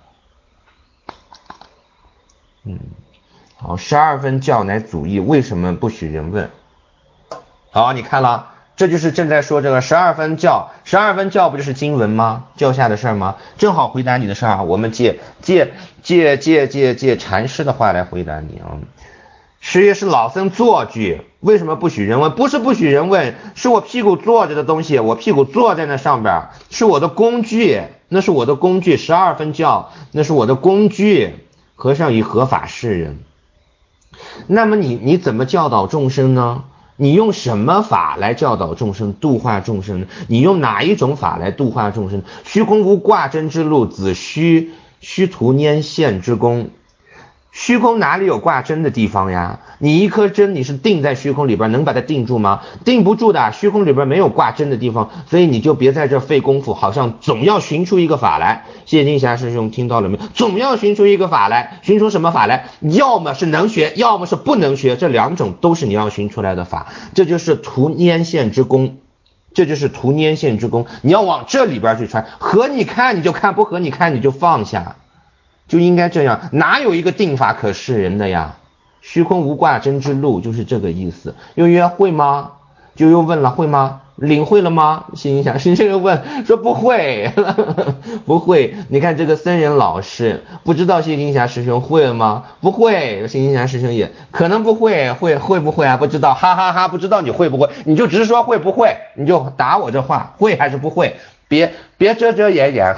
嗯，好，十二分教乃祖义，为什么不许人问？好，你看了，这就是正在说这个十二分教，十二分教不就是经文吗？教下的事儿吗？正好回答你的事儿，我们借借借借借借禅师的话来回答你啊。十月是老僧坐具，为什么不许人问？不是不许人问，是我屁股坐着的东西，我屁股坐在那上边，是我的工具，那是我的工具。十二分教，那是我的工具。 和尚以合法示人。那么你你怎么教导众生呢？你用什么法来教导众生度化众生呢？你用哪一种法来度化众生？虚空无挂针之路，子虚虚途拈线之功。虚空哪里有挂针的地方呀？你一颗针你是定在虚空里边，能把它定住吗？定不住的，虚空里边没有挂针的地方，所以你就别在这费功夫，好像总要寻出一个法来。谢金霞师兄听到了没有？总要寻出一个法来，寻出什么法来？要么是能学，要么是不能学，这两种都是你要寻出来的法，这就是图拈线之功。这就是图拈线之功，你要往这里边去传，合你看你就看，不合你看你就放下，就应该这样，哪有一个定法可示人的呀？虚空无挂针之路就是这个意思。又约会吗？就又问了，会吗？领会了吗？心想是这个问说不会不会。你看这个僧人老师不知道谢金霞师兄会了吗？不会。谢金霞师兄也可能不会，会会不会啊？不知道，哈哈哈哈，不知道你会不会，你就直说会不会，你就答我这话，会还是不会，别别遮遮掩掩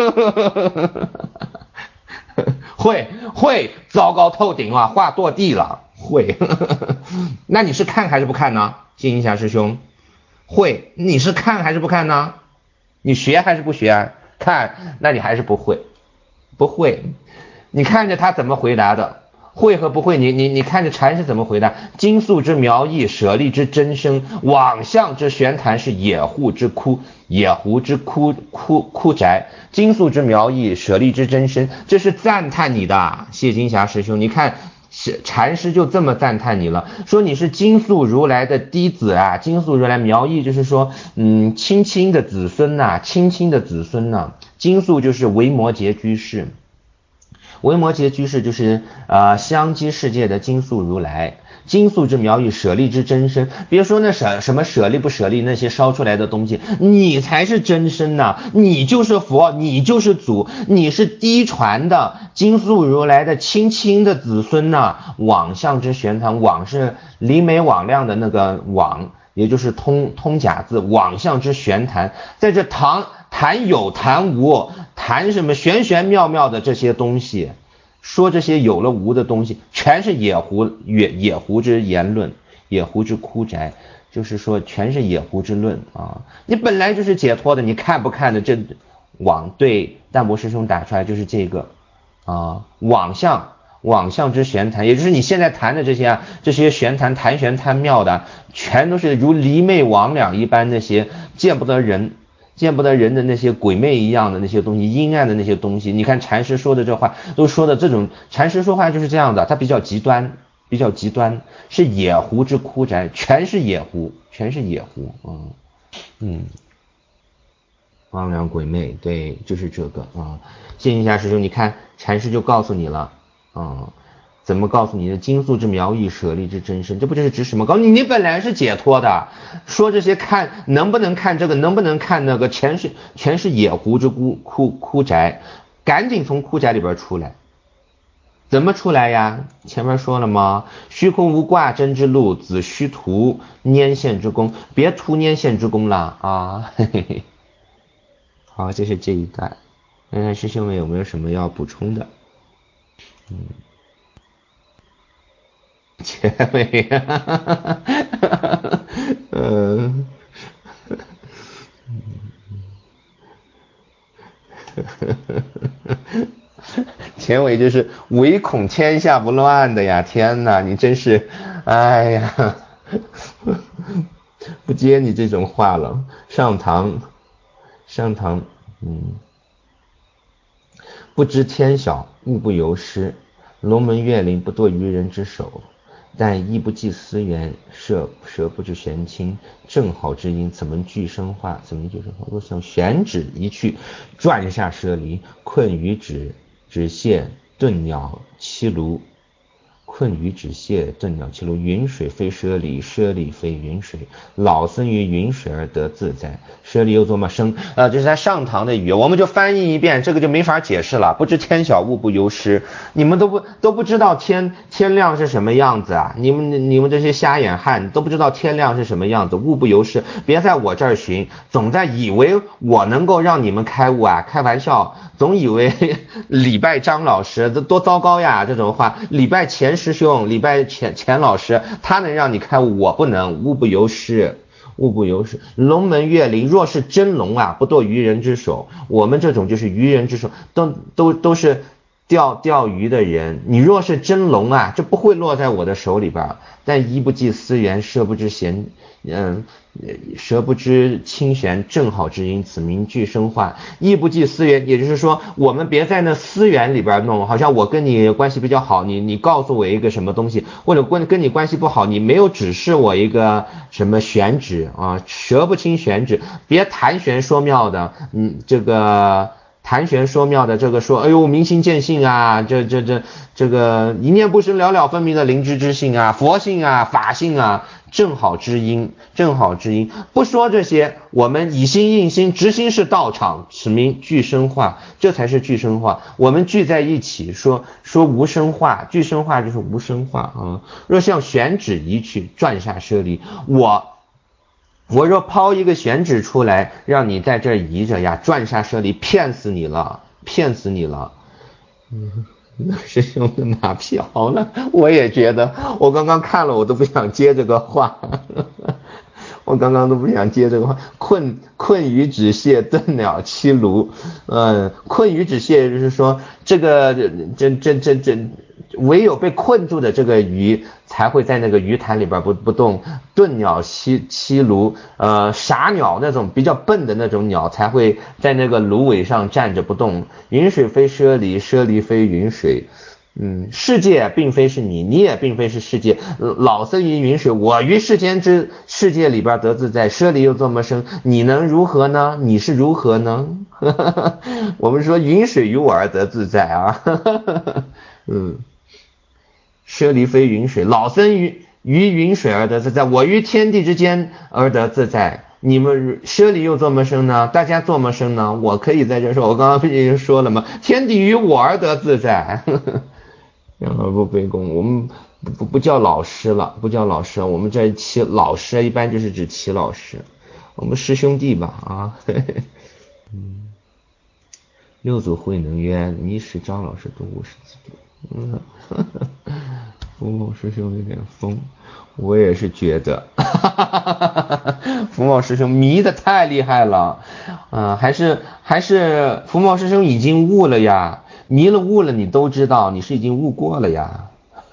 会会，糟糕透顶了，话堕地了，会那你是看还是不看呢？谢金霞师兄会，你是看还是不看呢？你学还是不学？看，那你还是不会，不会。你看着他怎么回答的，会和不会，你你你看着禅师怎么回答？经素之苗裔，舍利之真身，妄象之玄坛，是野狐之窟，野狐之窟窟窟宅。经素之苗裔，舍利之真身，这是赞叹你的，谢金霞师兄。你看禅师就这么赞叹你了，说你是金素如来的嫡子啊，金素如来苗裔就是说，嗯，亲亲的子孙呐、啊，亲亲的子孙呐、啊。金素就是维摩诘居士，维摩诘居士就是呃香积世界的金素如来。经素之苗裔，舍利之真身，别说那舍什么舍利不舍利那些烧出来的东西，你才是真身呐、啊！你就是佛，你就是祖，你是嫡传的经素如来的亲亲的子孙呐、啊！妄象之玄坛，妄是离美妄量的那个妄，也就是通通假字，妄象之玄坛，在这谈谈有谈无，谈什么玄玄妙妙的这些东西。说这些有了无的东西全是野狐野野狐之言论，野狐之枯宅，就是说全是野狐之论啊！你本来就是解脱的，你看不看的这妄，对淡泊师兄打出来就是这个啊，妄象妄象之玄坛，也就是你现在谈的这些啊，这些玄坛谈玄贪妙的，全都是如离魅魍魉一般，那些见不得人。见不得人的那些鬼魅一样的那些东西，阴暗的那些东西，你看禅师说的这话都说的这种，禅师说话就是这样的，他比较极端，比较极端，是野狐之枯宅，全是野狐，全是野狐，嗯嗯，魍魉鬼魅，对，就是这个啊。谢谢一下师兄，你看禅师就告诉你了，啊。怎么告诉你的？经素之苗裔，舍利之真身，这不就是指什么？告诉你，你本来是解脱的。说这些看能不能看这个，能不能看那个，全是全是野狐之枯枯枯宅，赶紧从枯宅里边出来。怎么出来呀？前面说了吗？虚空无挂针之路，子虚图拈线之功，别图拈线之功了啊！嘿嘿嘿。好，这是这一段。看看师兄们有没有什么要补充的？嗯。结尾啊，嗯，结尾就是唯恐天下不乱的呀！天哪，你真是，哎呀，不接你这种话了。上堂，上堂，嗯，不知天小，物不由师，龙门月灵不堕于人之手。但亦不计思源，舍舍不知玄清，正好之音，怎么具生化？怎么具生化？若向玄指一去，转下舍离，困于指，指蟹遁鸟栖庐， 困于止泻，顿鸟其庐。云水非猞猁，猞猁非云水。老僧于云水而得自在，猞猁又作么生？呃，这是在上堂的语，我们就翻译一遍，这个就没法解释了。不知天晓，物不由师。你们都不都不知道天天亮是什么样子啊？你们你们这些瞎眼汉都不知道天亮是什么样子，物不由师。别在我这儿寻，总在以为我能够让你们开悟啊！开玩笑，总以为礼拜张老师这多糟糕呀！这种话，礼拜钱师兄，礼拜钱钱老师，他能让你开悟，我不能，物不由师。物不由师，龙门月灵，若是真龙啊，不堕渔人之手。我们这种就是渔人之手，都都都是钓钓鱼的人。你若是真龙啊，就不会落在我的手里边。但一不计思源，射不知弦，嗯，蛇不知清玄，正好之音，此名俱生化。亦不计思源，也就是说，我们别在那思源里边弄，好像我跟你关系比较好，你你告诉我一个什么东西，或者跟跟你关系不好，你没有指示我一个什么玄旨啊，蛇不清玄旨，别谈玄说妙的，嗯，这个。谈玄说妙的这个说，哎呦，明心见性啊，这这这这个一念不生了了分明的灵知之性啊，佛性啊，法性啊，正好之音，正好之音。不说这些，我们以心印心，直心是道场，此名俱生化，这才是俱生化。我们聚在一起说说无生化，俱生化就是无生化啊。若向玄旨移去，转下猞猁，我。我若抛一个选址出来，让你在这儿移着呀，转下猞猁，骗死你了，骗死你了。嗯，师兄的马屁好了，我也觉得，我刚刚看了，我都不想接这个话。我刚刚都不想接这个话。困困于止泻，顿鸟栖庐。嗯，困于止泻就是说，这个这这这这，唯有被困住的这个鱼才会在那个鱼潭里边不不动。顿鸟栖栖庐，呃，傻鸟那种比较笨的那种鸟才会在那个芦苇上站着不动。云水非猞猁，猞猁非云水。嗯，世界并非是你，你也并非是世界。老僧于云水，我于世间之世界里边得自在，猞猁又作么生？你能如何呢？你是如何呢？我们说云水于我而得自在啊。嗯，猞猁非云水，老僧于于云水而得自在，我于天地之间而得自在。你们猞猁又作么生呢？大家作么生呢？我可以在这说，我刚刚已经说了嘛，天地于我而得自在。然而不卑躬，我们不不不叫老师了，不叫老师，我们这齐老师一般就是指齐老师，我们师兄弟吧啊。嗯，六祖慧能曰：你使张老师读五十几度。嗯，福茂师兄有点疯，我也是觉得。福茂师兄迷得太厉害了，啊、呃，还是还是福茂师兄已经悟了呀。迷了悟了，你都知道，你是已经悟过了呀。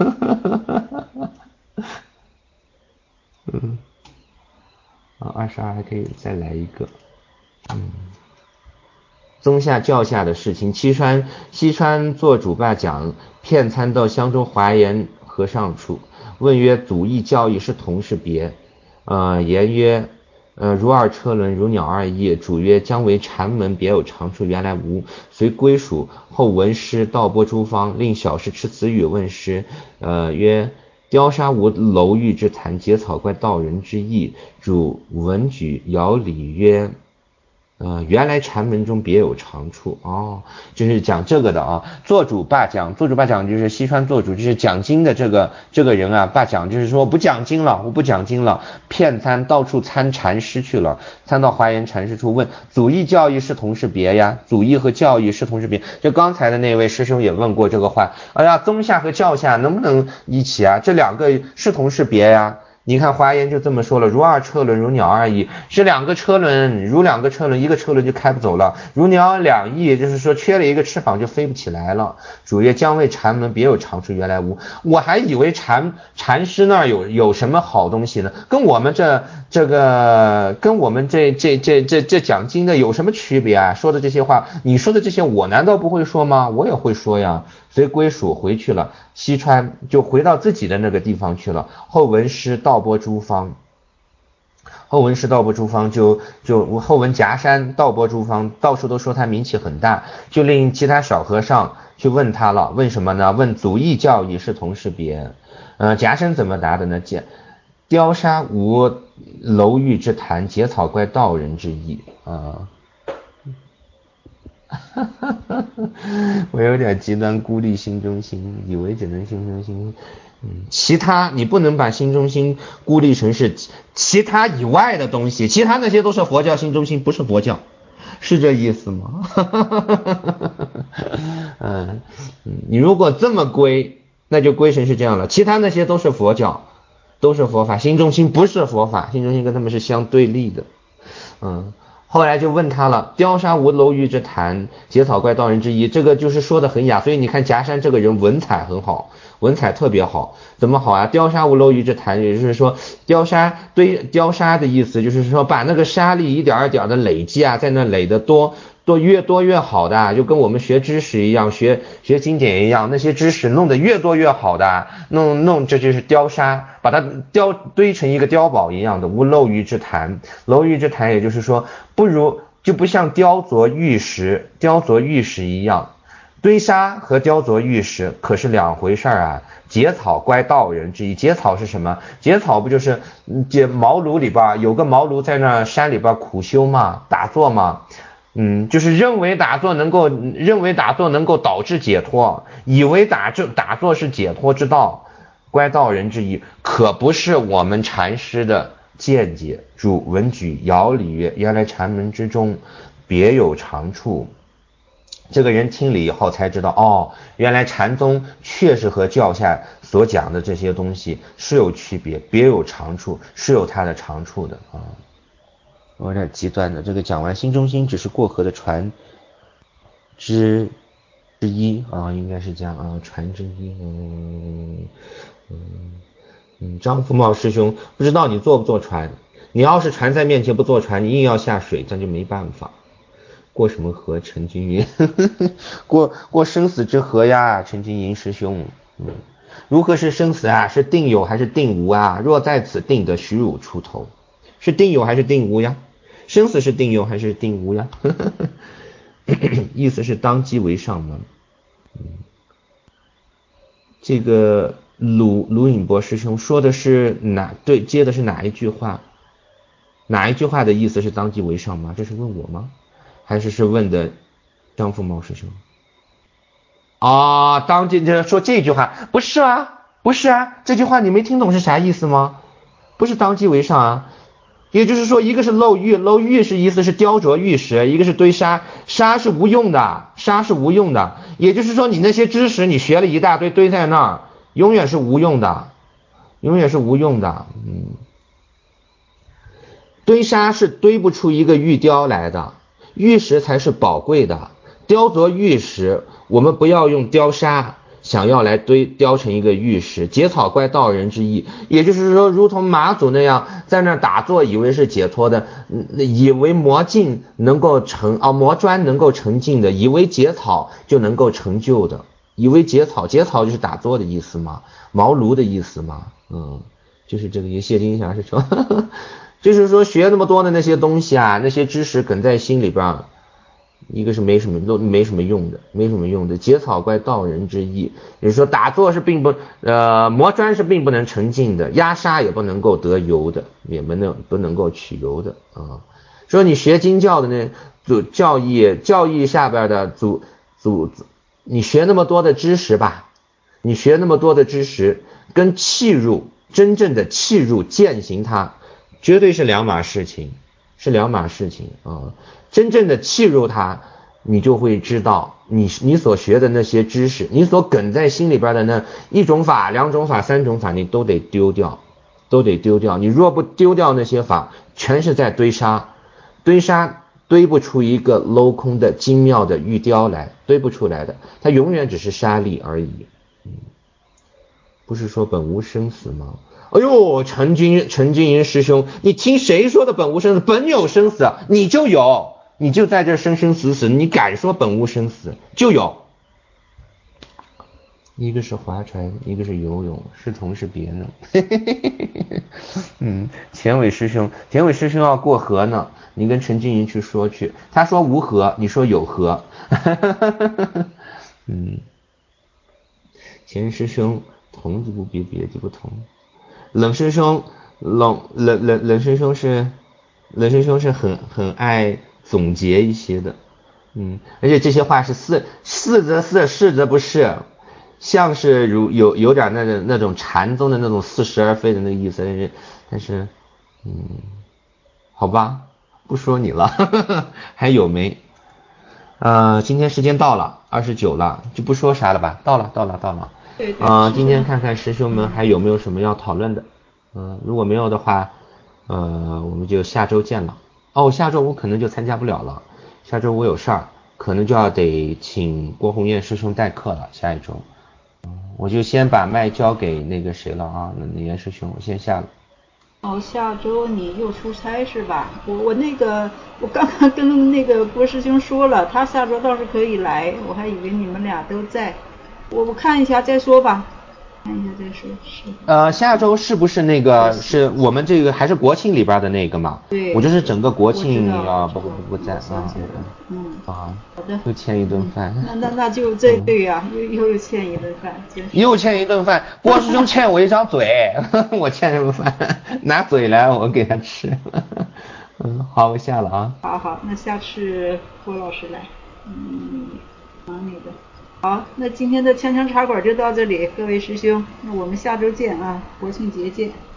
嗯，啊，二十二还可以再来一个。嗯，宗下教下的事情，西川西川做主罢讲，遍参到湘州华严和尚处，问曰：祖义教义是同是别？呃，言曰。呃，如二车轮，如鸟二翼。主曰：将为禅门，别有长处，原来无。随归属，后闻师道播诸方，令小士持此语问师。呃，曰：雕沙无楼玉之谈，结草怪道人之意。主闻举遥礼曰：呃，原来禅门中别有长处哦，就是讲这个的啊。做主罢讲，做主罢讲就是西川做主，就是讲经的这个这个人啊，罢讲就是说不讲经了，我不讲经了，遍参到处参禅师去了，参到华严禅师处问：祖义教义是同是别呀？祖义和教义是同是别？就刚才的那位师兄也问过这个话，哎呀，宗下和教下能不能一起啊？这两个是同是别呀？你看华严就这么说了，如二车轮，如鸟二翼，是两个车轮，如两个车轮，一个车轮就开不走了，如鸟两翼，就是说缺了一个翅膀就飞不起来了。主曰：将为禅门，别有长处，原来无。我还以为禅禅师那儿有有什么好东西呢，跟我们这这个跟我们这这这这这讲经的有什么区别啊？说的这些话，你说的这些我难道不会说吗？我也会说呀。随归属回去了，西川就回到自己的那个地方去了。后闻师道播诸方， 后文是道伯诸方，就就后文夹山道伯诸方，到处都说他名气很大，就令其他小和尚去问他了，问什么呢？问祖义教义是同是别。呃，夹山怎么答的呢？雕沙无楼玉之谈，结草怪道人之意啊。我有点极端孤立心中心，以为只能心中心。嗯，其他你不能把心中心孤立成是其他以外的东西，其他那些都是佛教心中心，不是佛教，是这意思吗？嗯，你如果这么归，那就归成是这样了，其他那些都是佛教，都是佛法，心中心不是佛法，心中心跟他们是相对立的。嗯。后来就问他了，雕沙无楼玉之谈，结草怪道人之意，这个就是说的很雅，所以你看夹山这个人文采很好，文采特别好。怎么好啊？雕沙无楼玉之谈，也就是说雕沙堆雕沙的意思就是说把那个沙粒一点一点的累积啊，在那垒的多多越多越好的，就跟我们学知识一样，学学经典一样，那些知识弄得越多越好的，弄弄这就是雕沙，把它雕堆成一个碉堡一样的无楼玉之谈。楼玉之谈也就是说不如就不像雕琢玉石，雕琢玉石一样，堆沙和雕琢玉石可是两回事啊。结草乖道人之意，结草是什么？结草不就是这茅庐里边有个茅庐在那山里边苦修嘛，打坐嘛。嗯，就是认为打坐能够认为打坐能够导致解脱，以为打坐打坐是解脱之道，乖道人之意，可不是我们禅师的见解。主文举尧礼曰：原来禅门之中别有长处。这个人听了以后才知道，哦，原来禅宗确实和教下所讲的这些东西是有区别，别有长处，是有它的长处的啊。有点极端的，这个讲完心中心只是过河的船之之一啊，应该是这样啊，船之一。嗯嗯嗯，张福茂师兄，不知道你坐不坐船？你要是船在面前不坐船，你硬要下水，那就没办法。过什么河？陈君云，过过生死之河呀，陈君云师兄。嗯，如何是生死啊？是定有还是定无啊？若在此定得虚汝出头，是定有还是定无呀？生死是定有还是定无呀？意思是当机为上吗？嗯，这个鲁鲁隐博师兄说的是哪？对，接的是哪一句话？哪一句话的意思是当机为上吗？这是问我吗？还是是问的张富茂师兄？啊，当机说这句话不是啊，不是啊，这句话你没听懂是啥意思吗？不是当机为上啊，也就是说，一个是漏玉，漏玉是意思是雕琢玉石，一个是堆沙，沙是无用的，沙是无用的，也就是说，你那些知识你学了一大堆堆在那儿，永远是无用的，永远是无用的。嗯，堆沙是堆不出一个玉雕来的。玉石才是宝贵的，雕琢玉石，我们不要用雕沙想要来堆雕成一个玉石，结草怪道人之意，也就是说，如同马祖那样在那打坐，以为是解脱的，以为磨镜能够成啊，磨砖能够成镜的，以为结草就能够成就的，以为结草，结草就是打坐的意思嘛，茅庐的意思嘛，嗯，就是这个也谢金霞是说。呵呵，就是说学那么多的那些东西啊，那些知识梗在心里边，一个是没什么都没什么用的，没什么用的。结草怪道人之意，也就是说打坐是并不呃磨砖是并不能成镜的，压沙也不能够得油的，也不能不能够取油的啊。说你学经教的那祖教义教义下边的祖祖，你学那么多的知识吧，你学那么多的知识，跟契入真正的契入践行它。绝对是两码事情，是两码事情啊！真正的契入它，你就会知道你你所学的那些知识，你所梗在心里边的那一种法、两种法、三种法，你都得丢掉，都得丢掉。你若不丢掉那些法，全是在堆沙，堆沙堆不出一个镂空的精妙的玉雕来，堆不出来的，它永远只是沙粒而已。嗯，不是说本无生死吗？哎呦，陈君陈君云师兄，你听谁说的本无生死？本有生死，你就有，你就在这生生死死，你敢说本无生死就有？ 一个是划船，一个是游泳，师从是别人。嗯，钱伟师兄，钱伟师兄要过河呢，你跟陈静怡去说去。他说无河，你说有河。嗯，钱师兄同就不比，别就不同。冷师兄，冷冷冷冷师兄是冷师兄是很很爱总结一些的。嗯，而且这些话是似似则似，是则不是。像是如有有点那种那种禅宗的那种似是而非的那个意思，但是但是，嗯，好吧，不说你了，呵呵，还有没？呃，今天时间到了，二十九了，就不说啥了吧？到了，到了，到了。 对对。 呃，今天看看师兄们还有没有什么要讨论的？嗯、呃，如果没有的话，呃，我们就下周见了。哦，下周我可能就参加不了了，下周我有事儿，可能就要得请郭红艳师兄代课了，下一周。我就先把麦交给那个谁了啊，那严师兄，我先下了。 哦，下周你又出差是吧？我我那个我刚刚跟那个郭师兄说了，他下周倒是可以来，我还以为你们俩都在，我我看一下再说吧，看一下再说。是。 呃，下周是不是那个是我们这个还是国庆里边的那个嘛？ 对。 我就是整个国庆啊，不不不不在啊。 嗯。 啊。 好的。 又欠一顿饭。 那那那就这对呀，又又欠一顿饭。 又欠一顿饭，郭师兄欠我一张嘴，我欠什么饭？拿嘴来，我给他吃。嗯，好，我下了啊。 好好，那下次郭老师来，嗯，忙你的。好，那今天的锵锵茶馆就到这里，各位师兄，那我们下周见啊，国庆节见。